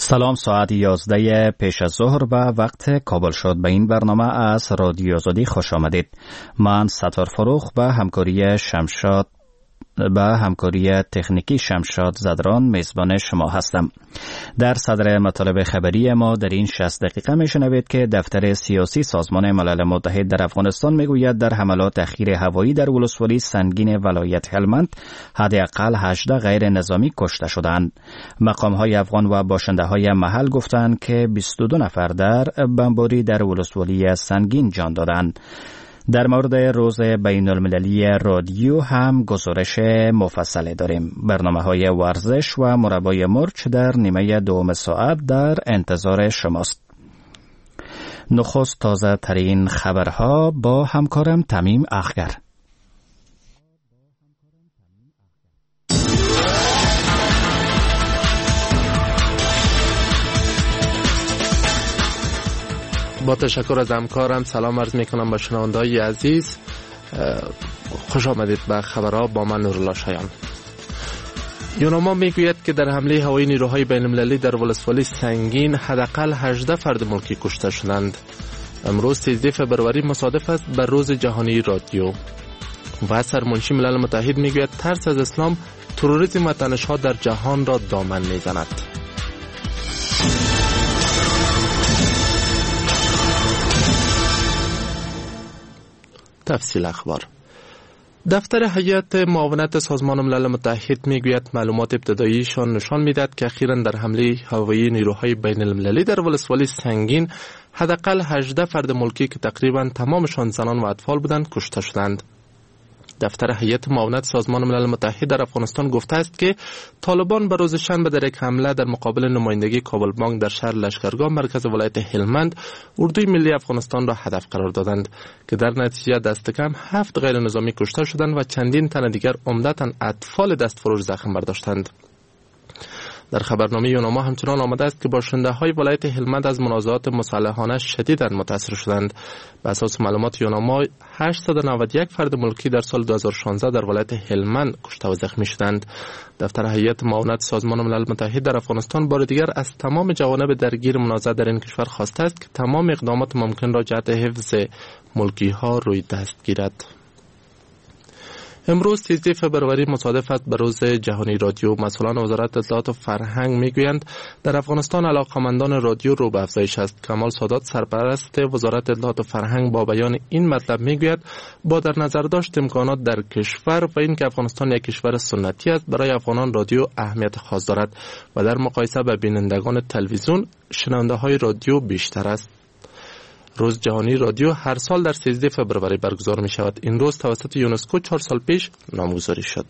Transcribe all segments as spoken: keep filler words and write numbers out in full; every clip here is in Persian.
سلام، ساعت یازده پیش از ظهر و وقت کابل شد. به این برنامه از رادیو آزادی خوش آمدید. من ستار فروخ به همکاری شمشاد به همکاری تکنیکی شمشاد زدران میزبان شما هستم. در صدر مطالب خبری ما در این شصت دقیقه میشنوید که دفتر سیاسی سازمان ملل متحد در افغانستان میگوید در حملات تخریب هوایی در ولسوالی سنگین ولایت هلمند حداقل هجده غیر نظامی کشته شدند. مقام‌های افغان و باشنده‌های محل گفتند که بیست و دو نفر در بمباری در ولسوالی سنگین جان دادند. در مورد روز بین المللی رادیو هم گزارش مفصل داریم. برنامه‌های ورزش و مربای مرچ در نیمه دوم ساعت در انتظار شماست. نخست تازه ترین خبرها با همکارم تمیم اخگر. با تشکر از همکارم سلام عرض میکنم به شنونده‌های عزیز. خوش آمدید به خبرها. با من نورالله شایان. یوناما میگوید که در حمله هوایی نیروهای بین المللی در ولسوالی سنگین حداقل هجده فرد ملکی کشته شدند. امروز سیزده فبروری مصادف است به روز جهانی رادیو و سرمنشی ملل متحد میگوید ترس از اسلام تروریسم و تنش‌ها در جهان را دامن میزند. تفصیل اخبار. دفتر هیئت معاونت سازمان ملل متحد میگوید معلومات ابتداییشان نشان میدهد که اخیراً در حمله هوایی نیروهای بین المللی در ولسوالی سنگین حداقل هجده فرد ملکی که تقریباً تمامشان زنان و اطفال بودند کشته شدند. دفتر هیئت معاونت سازمان ملل متحد در افغانستان گفته است که طالبان به روز شنبه در یک حمله در مقابل نمایندگی کابل بانک در شهر لشکرگاه مرکز ولایت هلمند اردوی ملی افغانستان را هدف قرار دادند که در نتیجه دست کم هفت غیر نظامی کشته شدند و چندین تن دیگر عمدتاً اطفال دستفروش زخم برداشتند. در خبرنامه یوناما همچنان آمده است که باشنده‌های ولایت هلمند از منازعات مسلحانه شدیداً متاثر شدند. به اساس معلومات یوناما هشتصد و نود و یک فرد ملکی در سال دو هزار و شانزده در ولایت هلمند کشته و زخمی شدند. دفتر هیئت معاونت سازمان ملل متحد در افغانستان بار دیگر از تمام جوانب درگیر منازعه در این کشور خواسته است که تمام اقدامات ممکن را جهت حفظ ملکی‌ها روی دست گیرد. امروز سیزده فبروری مصادف است به روز جهانی رادیو. مسئولان وزارت اطلاعات و فرهنگ میگویند در افغانستان علاقه‌مندان رادیو رو به افزایش است. کمال سادات سرپرست وزارت اطلاعات و فرهنگ با بیان این مطلب میگوید با در نظر داشت امکانات در کشور و اینکه افغانستان یک کشور سنتی است برای افغانان رادیو اهمیت خاص دارد و در مقایسه با بینندگان تلویزیون شنونده‌های رادیو بیشتر است. روز جهانی رادیو هر سال در سیزده فبروری برگزار می شود. این روز توسط یونسکو چهار سال پیش نامگذاری شد.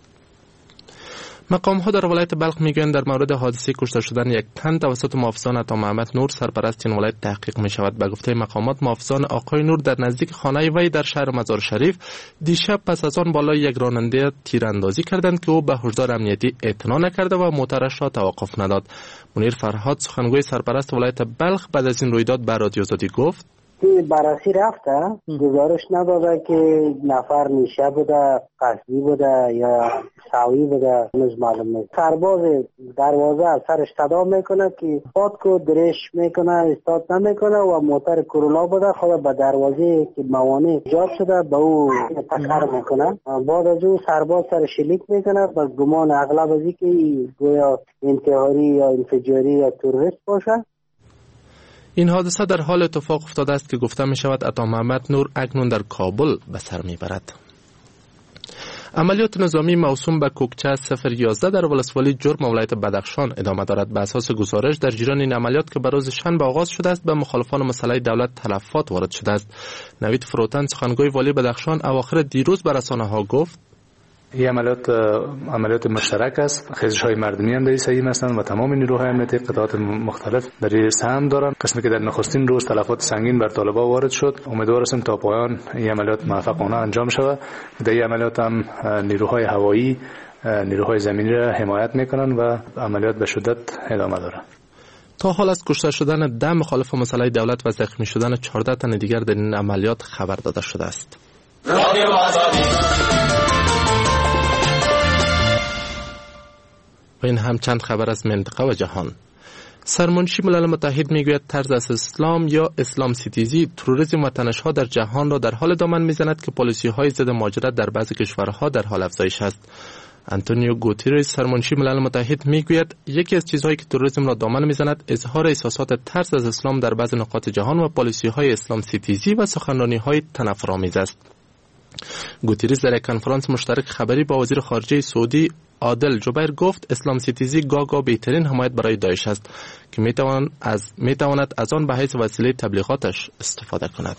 مقام ها در ولایت بلخ میگویند در مورد حادثه کشته شدن یک تن توسط محافظان عطا محمد نور سرپرست این ولایت تحقیق می شود. به گفته مقامات محافظان آقای نور در نزدیک خانه وی در شهر مزار شریف دیشب پس از آن بالای یک راننده تیراندازی کردند که او به هشدار امنیتی اعتنا نکرده و موترش را توقف نداد. منیر فرهاد سخنگوی سرپرست ولایت بلخ بعد از این رویداد به رادیو آزادی گفت بررسی رفته گزارش نداده که نفر نیشه بوده، قصدی بوده یا ساوی بوده. هنوز معلوم نیست. سرباز دروازه از سرش صدا میکنه که پاد کو درش میکنه استاد نمیکنه و موتر کرولا بوده خود به دروازه که موانع ایجاد شده به او تکر میکنه. بعد از او سرباز سر شلیک میکنه با گمان اغلب از اینکه گویا انتحاری یا انفجاری یا تروریست باشه. این حادثه در حال اتفاق افتاده است که گفته می شود عطا محمد نور اکنون در کابل به سر می برد. عملیات نظامی موسوم به کوکچه صفر یازده در ولسوالی جرم ولایت بدخشان ادامه دارد. به اساس گزارش در جریان این عملیات که به روز شنبه آغاز شده است به مخالفان مسلح دولت تلفات وارد شده است. نوید فروتن سخنگوی والی بدخشان اواخر دیروز به رسانه‌ها گفت این عملیات عملیات مشترک است. خیزش‌های مردمی هم در این سهیم هستند و تمام نیروهای امنیتی قطعات مختلف در این سهم دارند. قسمی که در نخستین روز تلفات سنگین بر طالبان وارد شد، امیدوار هستیم تا پایان این عملیات موفقانه انجام شود. در این عملیات هم نیروهای هوایی، نیروهای زمینی را حمایت میکنند و عملیات به شدت ادامه دارد. تا حال از کشته شدن ده مخالف مسلح دولت و زخمی شدن چهارده تن دیگر در این عملیات خبر داده شده است. و این هم چند خبر از منطقه و جهان. سرمنشی ملل متحد میگوید طرز از اسلام یا اسلام ستیزی تروریسم و تنش‌ها در جهان را در حال دامن میزند که پالیسی‌های ضد مهاجرت در بعضی کشورها در حال افزایش است. آنتونیو گوتیرز سرمنشی ملل متحد میگوید یکی از چیزهایی که تروریسم را دامن میزند اظهار احساسات ترس از اسلام در بعضی نقاط جهان و پالیسی‌های اسلام ستیزی و سخنرانی‌های تنفرآمیز است. گوتیرز در یک کنفرانس مشترک خبری با وزیر خارجه سعودی عادل جبیر گفت اسلام ستیزی گاگا بهترین حمایت برای داعش است که میتواند از میتواند از آن به حیث وسیله تبلیغاتش استفاده کند.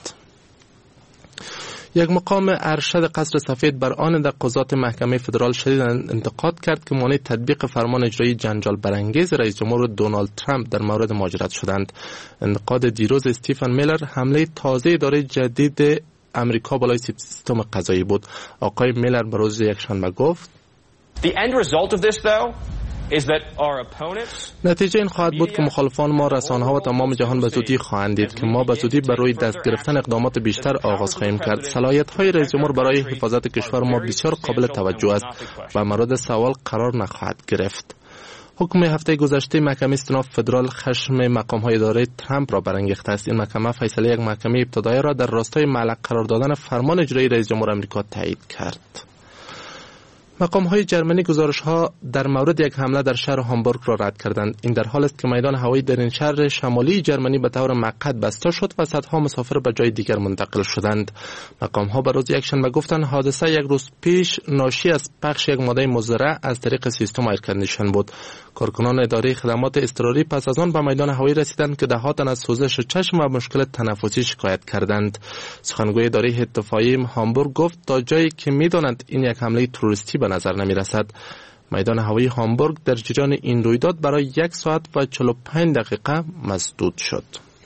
یک مقام ارشد قصر سفید بر آن در قضات محکمه فدرال شدید انتقاد کرد که مانع تطبیق فرمان اجرایی جنجال برانگیز رئیس جمهور دونالد ترامپ در مورد مهاجرت شدند. انتقاد دیروز استیفن میلر حمله تازه اداره جدید امریکا بالای سیستم قضایی بود. آقای میلر به روز یکشنبه گفت The end result of this though is that our opponents نتیجه این خواهد بود که مخالفان ما، رسانه‌ها و تمام جهان به زودی خواهند دید که ما به زودی بر روی دست گرفتن اقدامات بیشتر آغاز خواهیم کرد. صلاحیت‌های رئیس جمهور برای حفاظت کشور ما بسیار قابل توجه است و مورد سوال قرار نخواهد گرفت. حکم هفته گذشته محکمه استیناف فدرال خشم مقام‌های اداره ترامپ را برانگیخته است. این محکمه فیصله یک محکمه ابتدایی را در راستای معلق قرار دادن فرمان اجرایی رئیس جمهور آمریکا تایید کرد. مقام‌های جرمنی گزارش‌ها در مورد یک حمله در شهر هامبورگ را رد کردند. این در حالی است که میدان هوایی در این شهر شمالی جرمنی به طور موقت بسته شد و صدها مسافر به جای دیگر منتقل شدند. مقام‌ها به روز یکشنبه گفتند حادثه یک روز پیش ناشی از پخش یک ماده مضر از طریق سیستم ایر کندیشن بود. کارکنان اداره خدمات اضطراری پس از آن به میدان هوایی رسیدند که دهها تن از سوزش چشم و مشکل تنفسی شکایت کردند. سخنگوی اداره اطفایی هامبورگ گفت تا جایی که می‌دانند این یک حمله تروریستی به نظر نمی‌رسد. میدان هوایی هامبورگ در جریان این رویداد برای یک ساعت و چهل و پنج دقیقه مسدود شد.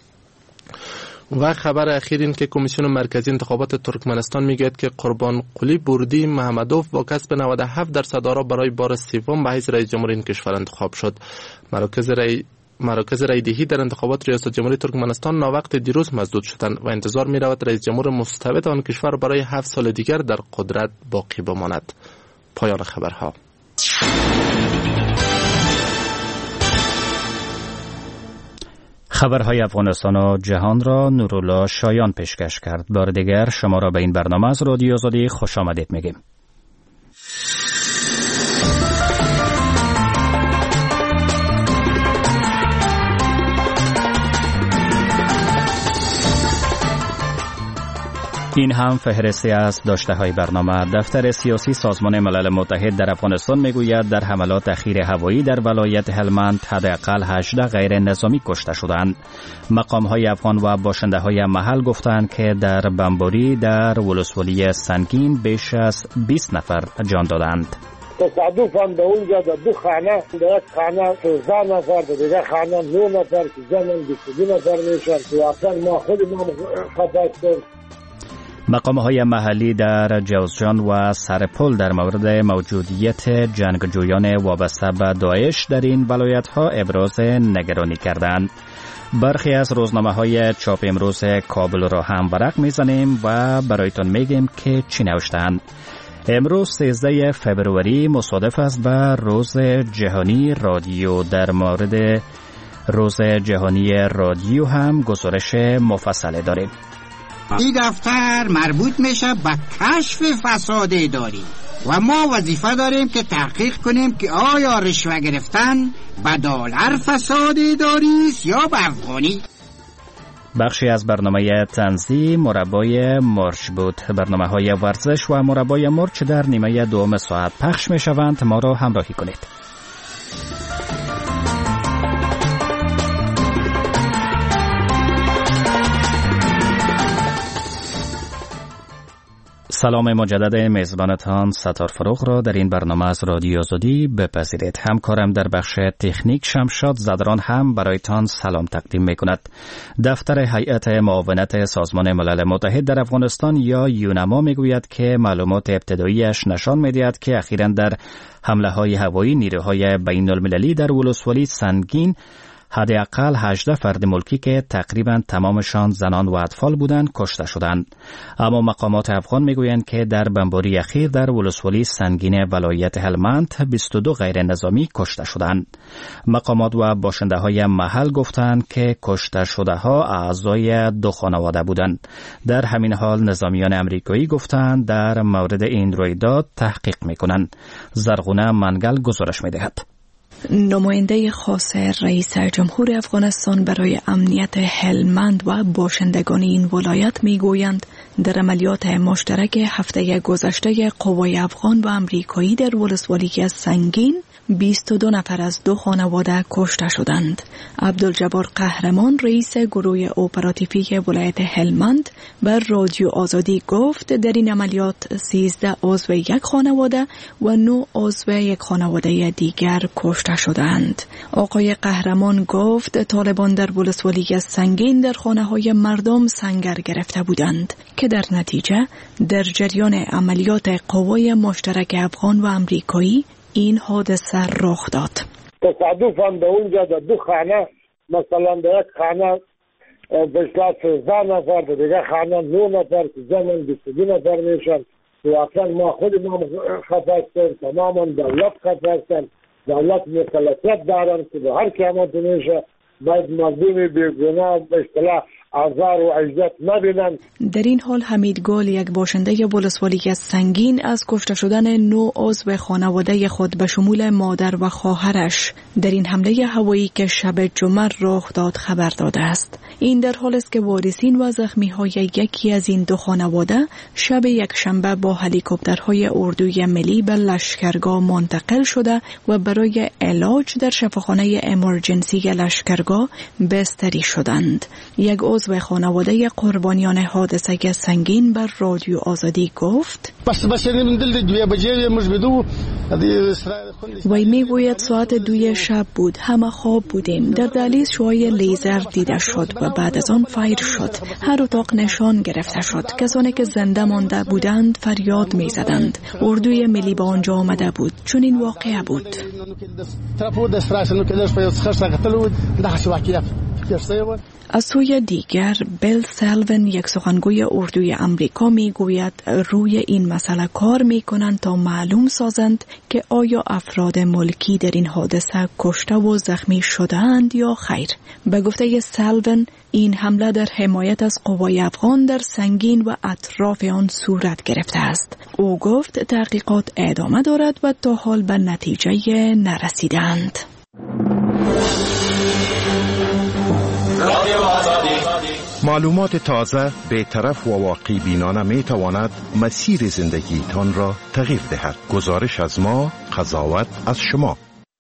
و خبر اخیر این که کمیسیون مرکزی انتخابات ترکمنستان میگوید که قربان قلی بوردی محمدوف با کسب نود و هفت درصد آرا برای بار سوم به حیث رئیس جمهور این کشور انتخاب شد. مراکز رای مراکز رایدهی در انتخابات ریاست جمهوری ترکمنستان ناوقت دیروز مسدود شدند و انتظار می رود رئیس جمهور مستبد آن کشور برای هفت سال دیگر در قدرت باقی بماند. پایان خبرها. خبرهای افغانستان و جهان را نورالله شایان پیشکش کرد. بار دیگر شما را به این برنامه از رادیو آزادی خوش آمدید میگیم. این هم فهرستی از داشته های برنامه. دفتر سیاسی سازمان ملل متحد در افغانستان میگوید در حملات اخیر هوایی در ولایت هلمند حداقل هجده غیر نظامی کشته شدند. مقام های افغان و باشنده های محل گفتند که در بمباری در ولسوالی سنگین بیش از بیست نفر جان دادند. تصادفاً به اونجا در دو خانه در یک خانه سیزده نفر در دیگر خانه نه نفر که زنن بیست و دو نفر میشن که اصلا ما خود ما خطا. مقام‌های محلی در جوزجان و سرپل در مورد موجودیت جنگجویان وابسته به داعش در این ولایت‌ها ابراز نگرانی کردند. برخی از روزنامه‌های چاپ امروز کابل را هم ورق می‌زنیم و برایتان میگیم که چی نوشتند. امروز سیزده فبروری مصادف است به روز جهانی رادیو. در مورد روز جهانی رادیو هم گزارش مفصل داریم. این دفتر مربوط میشه به کشف فساد اداری و ما وظیفه داریم که تحقیق کنیم که آیا رشوه گرفتن به دلار فساد اداری است یا به افغانی. بخشی از برنامه تنظیم مربای مرچ بود. برنامه های ورزش و مربای مرچ در نیمه دوم ساعت پخش می شوند. ما را همراهی کنید. سلام مجدد میزبانتان ستار فروغ را در این برنامه از رادیو آزادی بپذیرید. همکارم در بخش تکنیک شمشاد زدران هم برایتان سلام تقدیم می کند. دفتر هیئت معاونت سازمان ملل متحد در افغانستان یا یونما می گوید که معلومات ابتداییش نشان می دهد که اخیراً در حمله های هوایی نیروهای بین المللی در ولسوالی سنگین حداقل هجده فرد ملکی که تقریبا تمامشان زنان و اطفال بودند کشته شدند. اما مقامات افغان میگویند که در بمباری اخیر در ولسوالی سنگین ولایت هلمند بیست و دو غیر نظامی کشته شدند. مقامات و باشنده های محل گفتند که کشته شده ها اعضای دو خانواده بودند. در همین حال نظامیان امریکایی گفتند در مورد این رویداد تحقیق میکنند. زرغونه منگل گزارش میدهد. نماینده خاص رئیس جمهور افغانستان برای امنیت هلمند و باشندگان این ولایت میگویند در عملیات مشترک هفته گذشته قوای افغان و امریکایی در ولسوالی سنگین بیست و دو نفر از دو خانواده کشته شدند. عبدالجبار قهرمان رئیس گروه اپراتیوی ولایت هلمند بر رادیو آزادی گفت در این عملیات سیزده عضو یک خانواده و نه عضو یک خانواده دیگر کشته شدند. آقای قهرمان گفت طالبان در ولسوالی سنگین در خانه‌های مردم سنگر گرفته بودند که در نتیجه در جریان عملیات قوای مشترک افغان و امریکایی این حادثه رخ داد. تصادفاً به اونجا در دو خانه، مثلا در یک خانه به اصطلاح سیزده نفر، در دیگر خانه نه نفر که زنان بیست و دو نفر میشن. واقعا ما خود ما خفه هستیم، تماما دولت خفه هستیم. دولت مکلفیت دارن که به هر قیمت میشه باید مردم بیگناه به اصطلاح آزار و اذیت نبینند. در این حال حمید گل یک باشنده ولسوالی سنگین از کشته شدن نو عضو خانواده خود به شمول مادر و خواهرش در این حمله هوایی که شب جمعه رخ داد خبر داده است. این در حال است که وارثین و زخمی‌های یکی از این دو خانواده شب یک شنبه با هلیکوپترهای اردوی ملی به لشکرگاه منتقل شده و برای علاج در شفاخانه امرجنسی لشکرگاه بستری شدند. یک عضو خانواده قربانیان حادثه سنگین بر رادیو آزادی گفت وی میگوید ساعت دوی شب بود، همه خواب بودیم. در دهلیز شعاع لیزر دیده شد و بعد از آن فایر شد. هر اتاق نشان گرفته شد. کسانی که زنده مانده بودند فریاد می زدند. اردوی ملی به آنجا آمده بود. چون این واقعه بود. از سوی دیگر بیل سلون یک سخنگوی اردوی امریکا می گوید روی این مسئله کار می کنند تا معلوم سازند که آیا افراد ملکی در این حادثه کشته و زخمی شدند یا خیر. به گفته سلون این حمله در حمایت از قوای افغان در سنگین و اطراف آن صورت گرفته است. او گفت تحقیقات ادامه دارد و تا حال به نتیجه نرسیدند. معلومات تازه به طرف و واقعی بینانه می تواند مسیر زندگی تان را تغییر دهد. گزارش از ما، قضاوت از شما.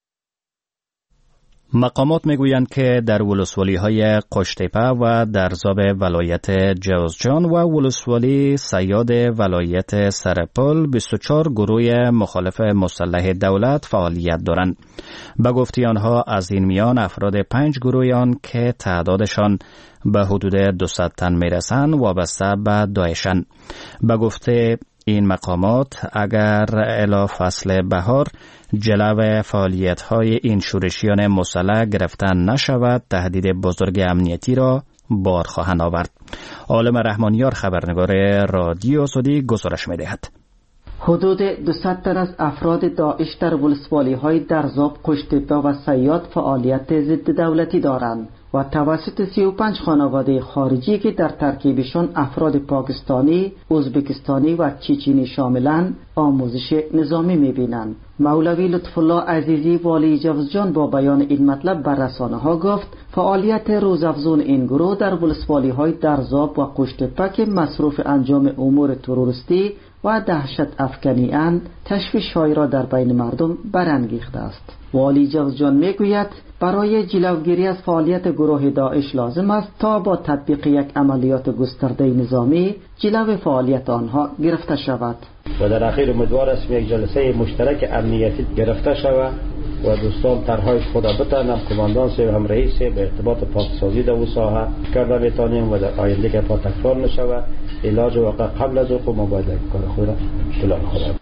مقامات میگویند که در ولسوالی های قشتیپه و درزاب ولایت جوزجان و ولسوالی سیاد ولایت سرپل بیست و چهار گروه مخالف مسلح دولت فعالیت دارند. به گفته آنها از این میان افراد پنج گروه آن که تعدادشان به حدود دویست تن میرسند وابسته به داعشند. به گفته این مقامات اگر الی فصل بهار جلو فعالیت‌های این شورشیان مسلح گرفتن نشود تهدید بزرگ امنیتی را بار خواهند آورد. عالم رحمانیار خبرنگار رادیو آزادی گزارش می‌دهد. حدود دویست تن از افراد داعش در ولسوالی‌های درزاب، قشتیپه و سیاد فعالیت ضد دولتی دارند و توسط سی و پنج خانواده خارجی که در ترکیبشان افراد پاکستانی، ازبکستانی و چچنی شاملند آموزش نظامی می‌بینند. مولوی لطف الله عزیزی والی جوزجان با بیان این مطلب بر رسانه‌ها گفت فعالیت روزافزون این گروه در ولسوالی‌های درزاب و قشتیپه که مصروف انجام امور تروریستی و دهشت افکنی اند تشویش‌هایی را در بین مردم برانگیخته است. والی جوزجان میگوید برای جلوگیری از فعالیت گروه داعش لازم است تا با تطبیق یک عملیات گسترده نظامی جلو فعالیت آنها گرفته شود. و در اخیر امیدوار است یک جلسه مشترک امنیتی گرفته شود و دوستان طرحهای خود بتانم کماندان سه و هم رئیس به ارتباط پاکسازی در ساحه کرده بتانیم و در آینده که پا تکرار نشود علاج واقع قبل از وقوع ما باید کار خود را طولانی خورد.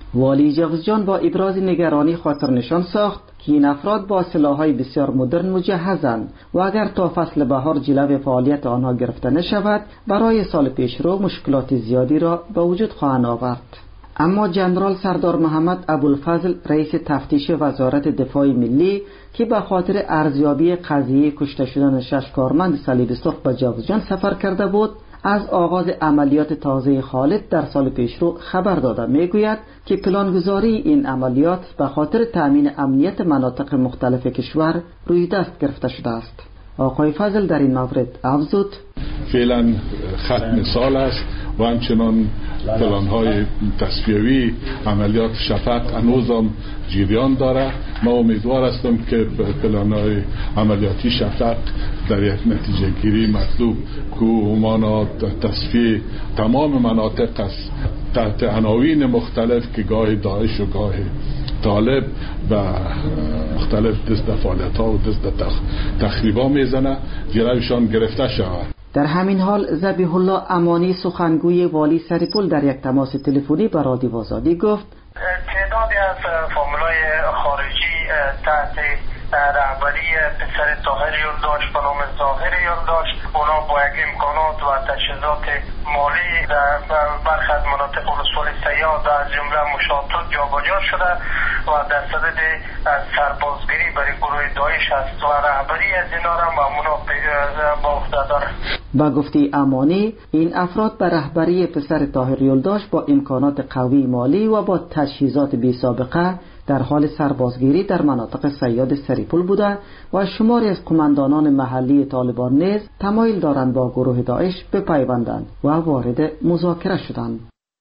والی جوزجان با ابراز نگرانی خاطر نشان ساخت که این افراد با سلاح‌های بسیار مدرن مجهزند و اگر تا فصل بهار جلوی فعالیت آنها گرفته نشود برای سال پیشرو مشکلات زیادی را به وجود خواهند آورد. اما جنرال سردار محمد ابوالفضل رئیس تفتیش وزارت دفاع ملی که به خاطر ارزیابی قضیه کشته شدن شش کارمند صلیب سرخ به جوزجان سفر کرده بود از آغاز عملیات تازه خالد در سال پیشرو خبر داده میگوید که پلانگذاری این عملیات به خاطر تأمین امنیت مناطق مختلف کشور روی دست گرفته شده است. آقای فضل در این مورد افزود: فعلا ختم سال است و همچنان پلان‌های تصفیوی عملیات شفق هنوز هم جریان داره. ما امیدوار هستم که پلان‌های عملیاتی شفق در یک نتیجه گیری مطلوب که همانا تصفیه تمام مناطق است تحت عناوین مختلف که گاه داعش و گاه طالب و مختلف دست فعالیت ها و دست تخریبا میزنه جلوشان گرفته شود. در همین حال ذبیح الله امانی سخنگوی والی سریپول در یک تماس تلفنی با رادیو آزادی گفت تعدادی از فامیلای خارجی تحت رهبری پسر طاهر یلداش به نام ظاهر یلداش اونا با یک امکانات و تجهیزات مالی در برخی از مناطق ولسوالی سیاد از جمله مشاطات جابجا شده و در صدد سربازگیری برای گروه داعش است و رهبری از اینا را مامونا با عهده داره. با گفته امانی این افراد به رهبری پسر طاهر یلداش با امکانات قوی مالی و با تجهیزات بی سابقه در حال سربازگیری در مناطق سیاد سریپول بوده و شماری از قماندانان محلی طالبان نیز تمایل دارند با گروه داعش بپیوندند و وارد مذاکره شدند.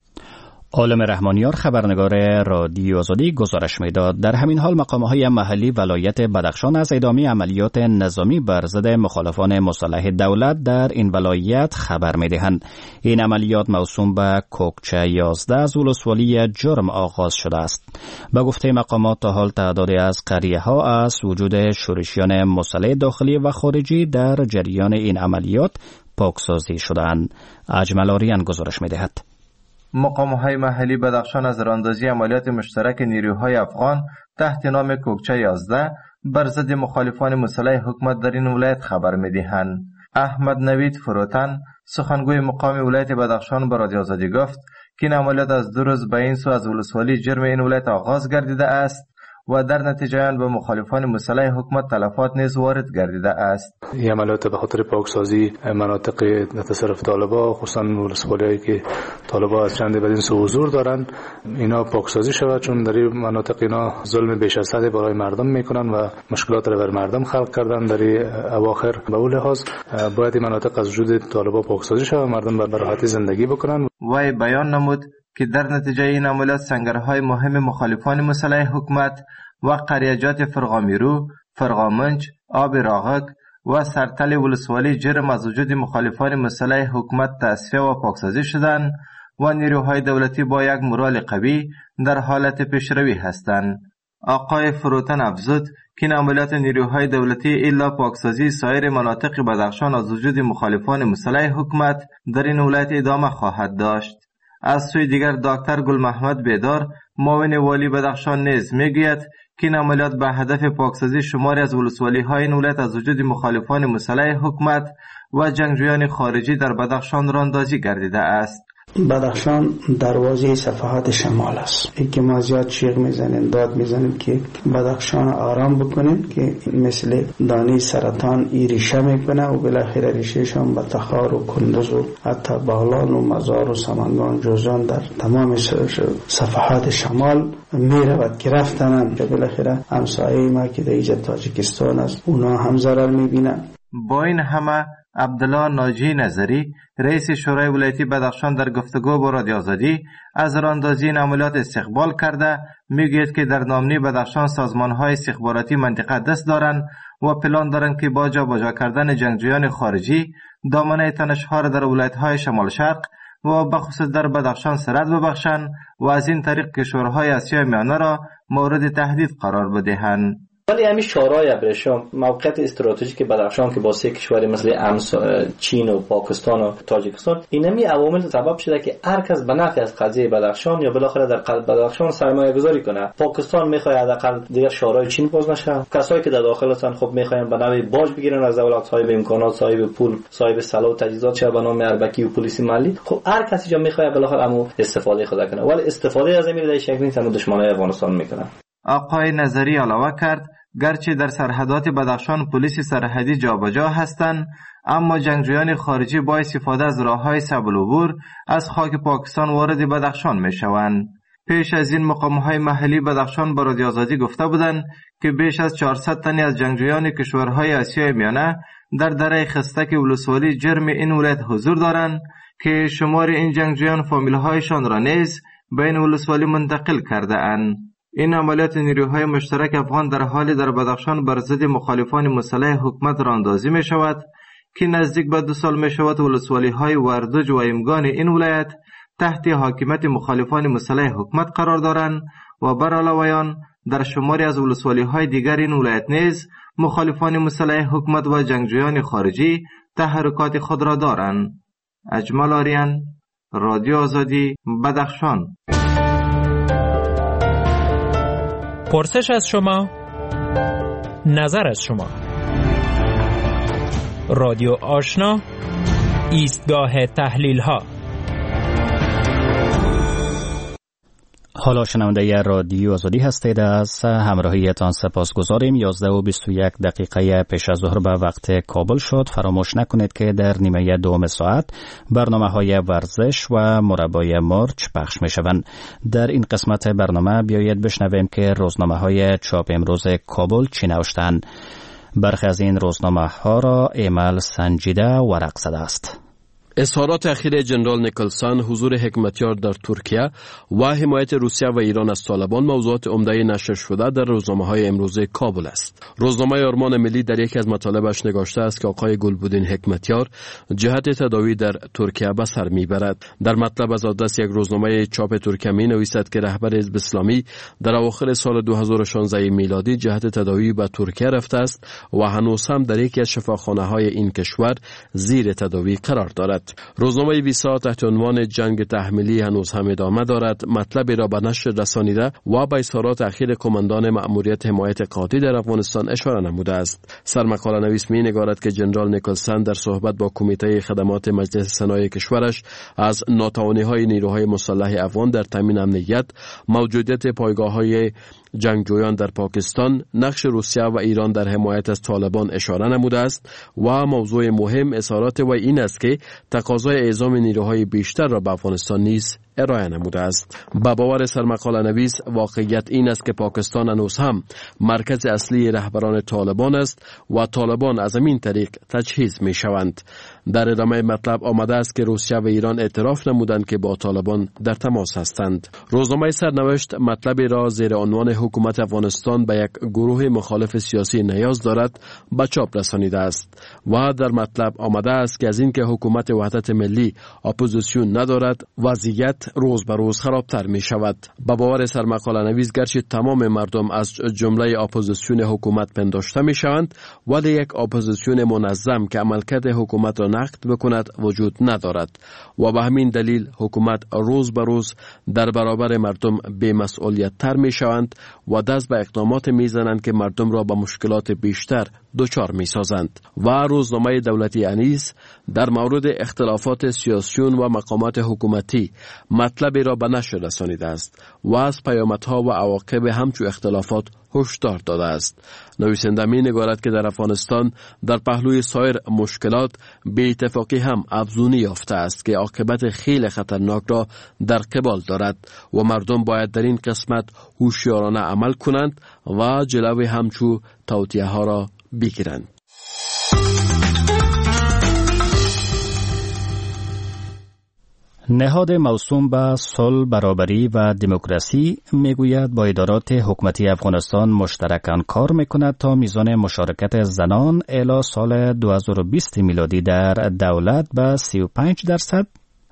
عالم رحمانیار خبرنگار رادیو آزادی گزارش میداد. در همین حال مقام‌های محلی ولایت بدخشان از ادامه عملیات نظامی بر ضد مخالفان مسلح دولت در این ولایت خبر میدهند. این عملیات موسوم به کوکچه یازده از ولسوالی جرم آغاز شده است. به گفته مقامات تا حال تعدادی از قریه‌ها از وجود شورشیان مسلح داخلی و خارجی در جریان این عملیات پاکسازی شدند. اجمل آریان گزارش میدهد. مقام‌های محلی بدخشان از راندازی عملیات مشترک نیروهای افغان تحت نام کوکچه یازده بر ضد مخالفان مسلح حکومت در این ولایت خبر می‌دهند. احمد نوید فروتن سخنگوی مقام ولایت بدخشان به رادیو آزادی گفت که این عملیات از دو روز به این سو از ولسوالی جرم این ولایت آغاز گردیده است و در نتیجه آن به مخالفان مسلح حکومت تلفات نیز وارد گردیده است. این عملیات به خاطر پاکسازی مناطق تصرف طالبا خصوصا ولسوالیایی که طالبا از چند بدین سو حضور دارند اینا پاکسازی شود، چون در این مناطق اینا ظلم بیش از حد برای مردم میکنن و مشکلات را بر مردم خلق کردن. در اواخر به اون لحاظ باید این مناطق از وجود طالبا پاکسازی شود، مردم به راحتی زندگی بکنن. وی بیان نمود که در نتیجه این عملیات سنگرهای مهم مخالفان مسلح حکومت و قریجات فرغامیرو، فرغامنج، آب راغک و سرتل ولسوالی جرم از وجود مخالفان مسلح حکومت تصفیه و پاکسازی شدند و نیروهای دولتی با یک مورال قوی در حالت پیشروی هستند. آقای فروتن افزود که این عملیات نیروهای دولتی الا پاکسازی سایر مناطق بدخشان از وجود مخالفان مسلح حکومت در این ولایت ادامه خواهد داشت. از سوی دیگر دکتر گل محمد بیدار معاون والی بدخشان نیز میگوید که این عملیات به هدف پاکسازی شماری از ولسوالی های این ولایت از وجود مخالفان مسلح حکومت و جنگجویان خارجی در بدخشان راندازی گردیده است. بدخشان دروازه صفحات شمال است. ای که ما زیاد چیغ میزنیم داد میزنیم که بدخشان آرام بکنیم که مثل دانه سرطان ای ریشه میکنه و بالاخره ریشهش هم به تخار و کندوز و حتی بغلان و مزار و سمنگان جوزان در تمام صفحات شمال میرود که رفتنن که بالاخره همسایه ما که در ایجا تاجیکستان است اونا هم ضرر میبینن. با این همه عبدالله ناجی نظری رئیس شورای ولایتی بدخشان در گفتگو با رادیو آزادی از راندازی این عملیات استقبال کرده میگوید که در نامنی بدخشان سازمان‌های استخباراتی منطقه دست دارند و پلان دارند که با جابجا کردن جنگجویان خارجی دامنه تنش‌ها را در ولایت‌های شمال شرق و بخصوص در بدخشان سرد ببخشند و از این طریق کشورهای آسیای میانه را مورد تهدید قرار بدهند. ولی همین شورای ابریشم موقعیت استراتژیک بدخشان که با سه کشور مثل چین و پاکستان و تاجیکستان، اینمی عوامل سبب شده که هر کس به نفع از قضیه بدخشان یا بالاخره در قلب بدخشان سرمایه گذاری کنه. پاکستان میخواد حداقل دیگر شورای چین باز نشه، کسایی که در داخل هستن خب میخواین به نوعی باج بگیرن از دولت صاحب امکانات، صاحب پول، صاحب سلاح و تجهیزات، چه به نام اربکی و پلیس ملی. خب هر کسی جا میخواد بالاخره امو استفاده خود کنه، ولی استفاده از امیر در شکل نیست، هم دشمنای افغانستان میکنن. آقای نظری علاوه کرد گرچه در سرحدات بدخشان پلیس سرحدی جابجا هستند، اما جنگجویان خارجی با استفاده از راههای سبل عبور از خاک پاکستان وارد بدخشان می شوند. پیش از این مقامهای محلی بدخشان با رادیو آزادی گفته بودند که بیش از چهارصد تنی از جنگجویان کشورهای آسیای میانه در دره خستک ولسوالی جرم این ولایت حضور دارند که شمار این جنگجویان فامیل‌هایشان را نیز به این ولسوالی منتقل کرده اند. این عملیات نیروهای مشترک افغان در حالی در بدخشان بر ضد مخالفان مسلح حکومت راندازی می شود که نزدیک به دو سال می شود ولسوالی های وردوج و ایمگان این ولایت تحت حاکمیت مخالفان مسلح حکومت قرار دارند و بر علاوه آن در شماری از ولسوالی های دیگر این ولایت نیز مخالفان مسلح حکومت و جنگجویان خارجی تحرکات خود را دارند. اجمل آریان، رادیو آزادی، بدخشان. پرسش از شما، نظر از شما. رادیو آشنا، ایستگاه تحلیل ها. حالا شنونده رادیو آزادی هستید. از همراهیتان سپاسگزاریم. یازده و بیست و یک دقیقه پیش از ظهر به وقت کابل شد. فراموش نکنید که در نیمه دوم ساعت برنامه های ورزش و مربای مرچ پخش می شوند. در این قسمت برنامه بیایید بشنویم که روزنامه های چاپ امروز کابل چی نوشتند. برخی از این روزنامه ها را ایمل سنجیده ورق زده است. اظهارات اخیر جنرال نیکلسن، حضور حکمتیار در ترکیه و حمایت روسیه و ایران از طالبان موضوعات عمده نشر شده در روزنامه‌های امروز کابل است. روزنامه آرمان ملی در یکی از مطالبش نگاشته است که آقای گلبودین حکمتیار جهت تداوی در ترکیه به سر میبرد. در مطلب از آدرس یک روزنامه چاپ ترکیه می نویسد که رهبر حزب اسلامی در اواخر سال دو هزار و شانزده میلادی جهت تداوی به ترکیه رفته است و هنوز هم در یکی از شفاخانه‌های این کشور زیر تداوی قرار دارد. روزنامه ویسا تحت عنوان جنگ تحمیلی هنوز هم ادامه دارد مطلبی را به نشر رسانیده و به اظهارات اخیر کماندان مأموریت حمایت قاطع در افغانستان اشاره نموده است. سرمقاله نویس می نگارد که جنرال نیکلسن در صحبت با کمیته خدمات مجلس سنای کشورش از ناتوانی‌های نیروهای مسلح افغان در تامین امنیت، موجودیت پایگاه‌های جنگجویان در پاکستان، نقش روسیه و ایران در حمایت از طالبان اشاره نموده است و موضوع مهم اظهارات و این است که تقاضای اعزام نیروهای بیشتر را به افغانستان نیز ارائه نموده است. با باور سرمقاله نویس، واقعیت این است که پاکستان هنوز هم مرکز اصلی رهبران طالبان است و طالبان از این طریق تجهیز می شوند. در ادامه مطلب آمده است که روسیه و ایران اعتراف نمودند که با طالبان در تماس هستند. روزنامه سرنوشت مطلبی را زیر عنوان حکومت افغانستان به یک گروه مخالف سیاسی نیاز دارد به چاپ رسانیده است و در مطلب آمده است که از اینکه حکومت وحدت ملی اپوزیسیون ندارد، وضعیت روز به روز خرابتر می شود. با باور سرمقاله نویس، گرچه تمام مردم از جمله اپوزیسیون حکومت پنداشته می شوند، ولی یک اپوزیسیون منظم که عملکرد حکومت را نقد بکند وجود ندارد و به همین دلیل حکومت روز به روز در برابر مردم بی‌مسئولیت تر می شوند و دست به اقدامات می زنند که مردم را به مشکلات بیشتر دچار می سازند. و روزنامه دولتی انیس در مورد اختلافات سیاسیون و مقامات حکومتی مطلبی را به نشر رسانیده است و از پیامدها و عواقب همچو اختلافات هشدار داده است. نویسنده می نگارد که در افغانستان در پهلوی سایر مشکلات بی اتفاقی هم افزونی یافته است که عاقبت خیلی خطرناک را در قبال دارد و مردم باید در این قسمت هوشیارانه عمل کنند و جلوی همچو توطئه ها را بگیرند. نهاد موسوم به صلح، برابری و دموکراسی میگوید با ادارات حکومتی افغانستان مشترکاً کار میکند تا میزان مشارکت زنان الی سال دو هزار و بیست میلادی در دولت به سی و پنج درصد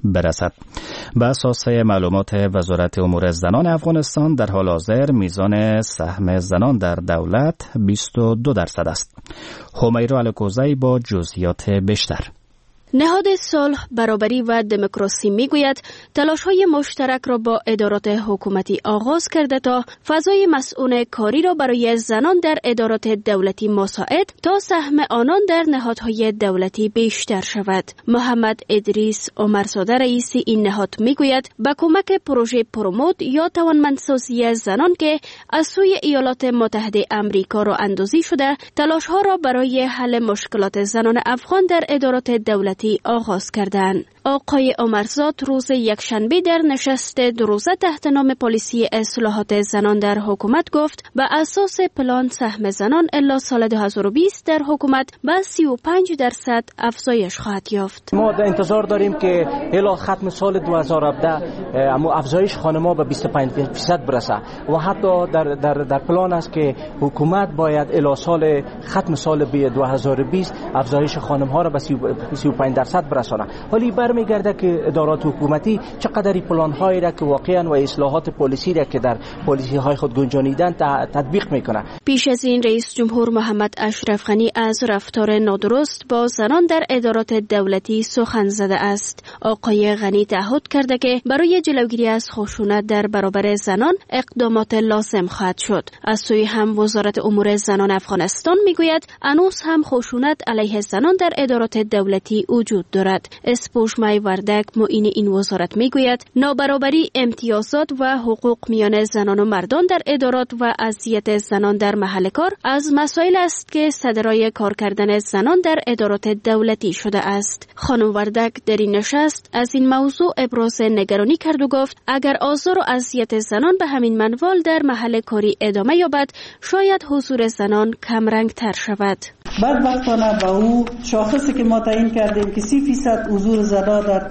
برسد. به اساس معلومات وزارت امور زنان افغانستان در حال حاضر میزان سهم زنان در دولت بیست و دو درصد است. همیرا الکوزی با جزئیات بیشتر. نهاد صلح، برابری و دموکراسی میگوید تلاش‌های مشترک را با ادارات حکومتی آغاز کرده تا فضای مسئول کاری را برای زنان در ادارات دولتی مساعد تا سهم آنان در نهادهای دولتی بیشتر شود. محمد ادریس عمرزاده رئیس این نهاد میگوید با کمک پروژه پروموت یا توانمندسازی زنان که از سوی ایالات متحده آمریکا راه اندازی شده، تلاش‌ها را برای حل مشکلات زنان افغان در ادارات دولتی آغاز کردند. آقای عمرزاد روز یکشنبه در نشست دو روزه تحت نام پالیسی اصلاحات زنان در حکومت گفت بر اساس پلان سهم زنان الی سال دو هزار و بیست در حکومت به سی و پنج درصد افزایش خواهد یافت. ما انتظار داریم که الی ختم سال دو هزار و هفده اما افزایش خانم‌ها به بیست و پنج درصد برسه و حتی در در در پلان است که حکومت باید الی سال ختم سال دو هزار و بیست افزایش خانم‌ها را به سی و پنج درصد برسانه. ولی برمیگرده که ادارات حکومتی چقدر پلان‌هایی را که واقعا و اصلاحات پالیسی را که در پالیسی‌های خود گنجانیدن تطبیق میکنه. پیش از این رئیس جمهور محمد اشرف غنی از رفتار نادرست با زنان در ادارات دولتی سخن زده است. آقای غنی تعهد کرده که برای جلوگیری از خشونت در برابر زنان اقدامات لازم خواهد شد. از سوی هم وزارت امور زنان افغانستان میگوید هنوز هم خشونت علیه زنان در ادارات دولتی وجود دارد. اسپوشمای وردک معین این وزارت میگوید نابرابری امتیازات و حقوق میان زنان و مردان در ادارات و اذیت زنان در محل کار از مسائل است که صدرای کار کردن زنان در ادارات دولتی شده است. خانم وردک در این نشست از این موضوع ابراز نگرانی کرد و گفت اگر آزار و اذیت زنان به همین منوال در محل کاری ادامه یابد شاید حضور زنان کمرنگ تر شود. بدبختانه به او شاخصی که ما تعیین کردیم که سی فیصد حضور زنان در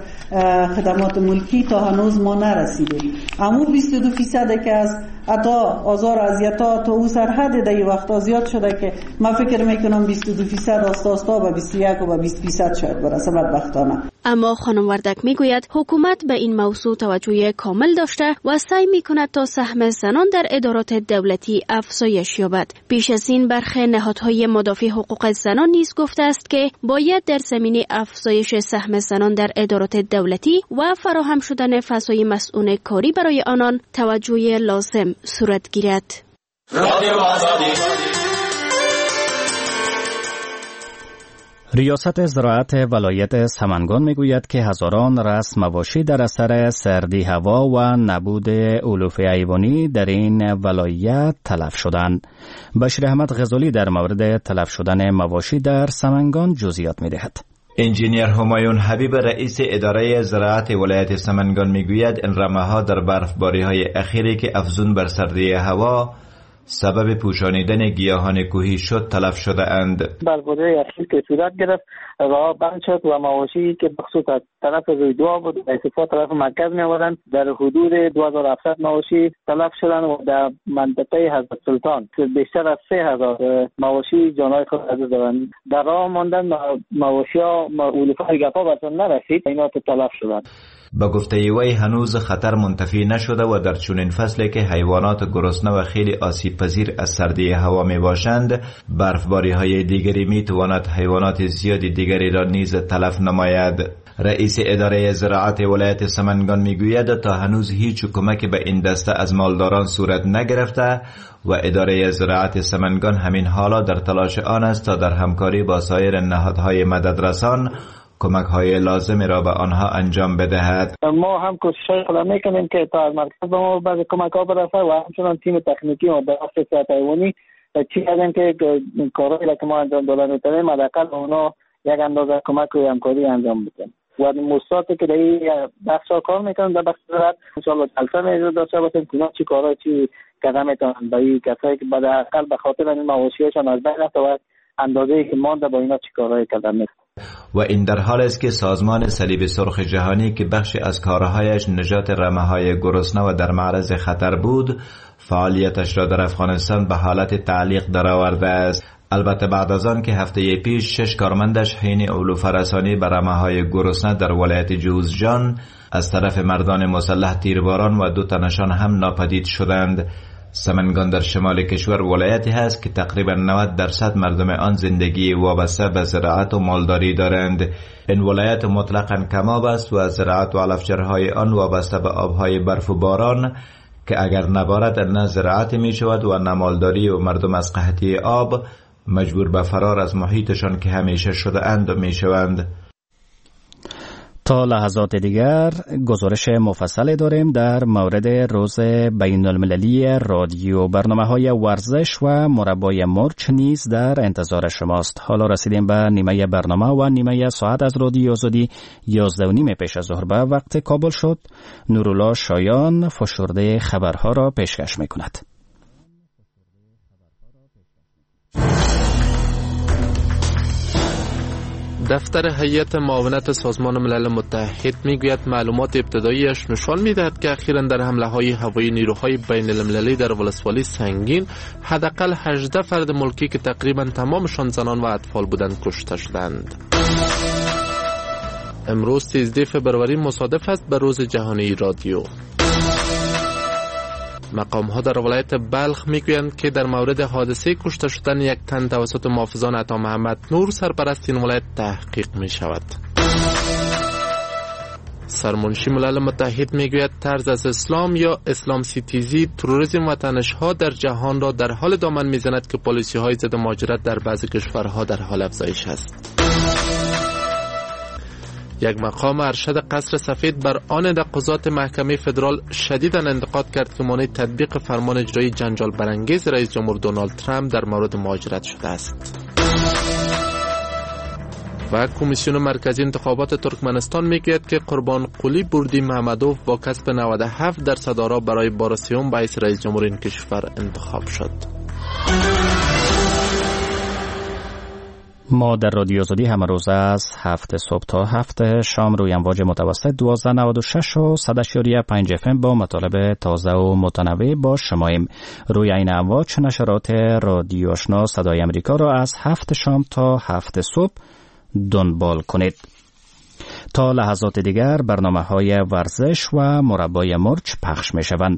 خدمات ملکی تا هنوز ما نرسیدیم. اما بیست و دو فیصد که از عطا آزار و اذیت‌ها تا او سرحد در این وقتا زیاد شده که من فکر میکنم بیست و دو فیصد آستا آستا به بیست و یک و به بیست فیصد شاید برسه بدبختانه. اما خانم وردک میگوید حکومت به این موضوع توجه کامل داشته و سعی میکند تا سهم زنان در ادارات دولتی افزایش یابد. پیش از این برخی نهادهای مدافع حقوق زنان نیز گفته است که باید در زمینه افزایش سهم زنان در ادارات دولتی و فراهم شدن فضای مسئول کاری برای آنان توجه لازم صورت گیرد. ریاست زراعت ولایت سمنگان میگوید که هزاران رأس مواشی در اثر سردی هوا و نبود علوف حیوانی در این ولایت تلف شدند. بشیر احمد غزالی در مورد تلف شدن مواشی در سمنگان جزئیات میدهد. انجینیر همایون حبیب رئیس اداره زراعت ولایت سمنگان میگوید این رمه‌ها در برفباری‌های اخیری که افزون بر سردی هوا سبب پوشانیدن گیاهان کوهی شد تلف شده اند. برفباری اخیر که صورت گرفت راه بند شد و مواشی که بخصوص از طرف رویدوا بود از صفا طرف مرکز می آوردند در حدود دو هزار و هفتصد مواشی تلف شدند و در منطقه حضرت سلطان بیشتر از سه هزار مواشی جانهای خود از دادند. در راه ماندن مواشی ها علوفه گپا برشان نرسید اینا تلف شدند. با گفته وی هنوز خطر منتفی نشده و در چنین فصلی که حیوانات گرسنه و خیلی آسیب پذیر از سردی هوا می باشند برفباری های دیگری می تواند حیوانات زیادی دیگری را نیز تلف نماید. رئیس اداره زراعت ولایت سمنگان می گوید تا هنوز هیچ کمک به این دسته از مالداران صورت نگرفته و اداره زراعت سمنگان همین حالا در تلاش آن است تا در همکاری با سایر نهادهای مددرسان کمک های لازمی را به آنها انجام بدهد. ما هم کوشش خود میکنیم که تا از مرکز به ما بعض کمک ها برسه و همچنان تیم تکنیکی و بحث صحت حیوانی چی کردیم که کارهایی را که ما انجام دادن میتونیم حداقل اونا یک اندازه کمک و همکاری انجام بدیم و مستعدی که در این بخش ها کار میکنن در بخش زراعت ان شاء الله جلسه میجوز داشته باشیم که اونا چی کارها چی قدم میتونن به این کسایی که حداقل به خاطر این مواشی‌هاشون از بین رفته و اندازه‌ای که مانده با اینا چی کارهای قدم میتونن. و این در حال است که سازمان صلیب سرخ جهانی که بخشی از کارهایش نجات رمه‌های گرسنه و در معرض خطر بود فعالیتش را در افغانستان به حالت تعلیق درآورده است. البته بعد از آن که هفته پیش شش کارمندش حین علوف رسانی به رمه‌های گرسنه در ولایت جوزجان از طرف مردان مسلح تیرباران و دو تنشان هم ناپدید شدند. سمنگان در شمال کشور ولایتی هست که تقریبا نود درصد مردم آن زندگی وابسته به زراعت و مالداری دارند. این ولایت مطلقاً کم‌آب است و زراعت و علفچرهای آن وابسته به آبهای برف و باران که اگر نبارد نه زراعت می شود و نه مالداری و مردم از قحطی آب مجبور به فرار از محیطشان که همیشه شده اند می شوند. تا لحظات دیگر گزارش مفصل داریم در مورد روز بین المللی رادیو. برنامه های ورزش و مربای مرچ نیز در انتظار شماست. حالا رسیدیم به نیمه برنامه و نیمه ساعت از رادیو آزادی. یازده و نیم پیش از ظهر به وقت کابل شد. نورالله شایان فشرده خبرها را پیشکش می کند. دفتر هیئت معاونت سازمان ملل متحد میگوید معلومات ابتداییش نشان میدهد که اخیراً در حمله‌های هوایی نیروهای بین المللی در ولسوالی سنگین حداقل هجده فرد ملکی که تقریباً تمامشان زنان و اطفال بودند کشته شدند. امروز سیزده فبروری مصادف است به روز جهانی رادیو. مقام ها در ولایت بلخ میگویند که در مورد حادثه کشته شدن یک تن توسط محافظان عطا محمد نور سرپرست این ولایت تحقیق می شود. سرمنشی ملل متحد میگوید طرز از اسلام یا اسلام سیتیزی، تروریسم و تنش ها در جهان را در حال دامن میزند که پالیسی های ضد مهاجرت در بعضی کشورها در حال افزایش است. یک مقام ارشد قصر سفید بر آن قضات محکمه فدرال شدیداً انتقاد کرد که مانع تطبیق فرمان اجرایی جنجال برانگیز رئیس جمهور دونالد ترامپ در مورد مهاجرت شده است. و کمیسیون مرکزی انتخابات ترکمنستان میگوید که قربان قلی بردی محمدوف با کسب نود و هفت درصد آرا برای بار سوم به حیث رئیس جمهور این کشور انتخاب شد. ما در رادیو آزادی همه روز از هفت صبح تا هفت شام روی امواج متوسط دوازده نود و شش و صد اشاریه پنج اف ام با مطالب تازه و متنوع با شماییم. روی این امواج نشرات رادیو آشنا صدای امریکا را از هفت شام تا هفت صبح دنبال کنید. تا لحظات دیگر برنامه های ورزش و مربای مرچ پخش می شوند.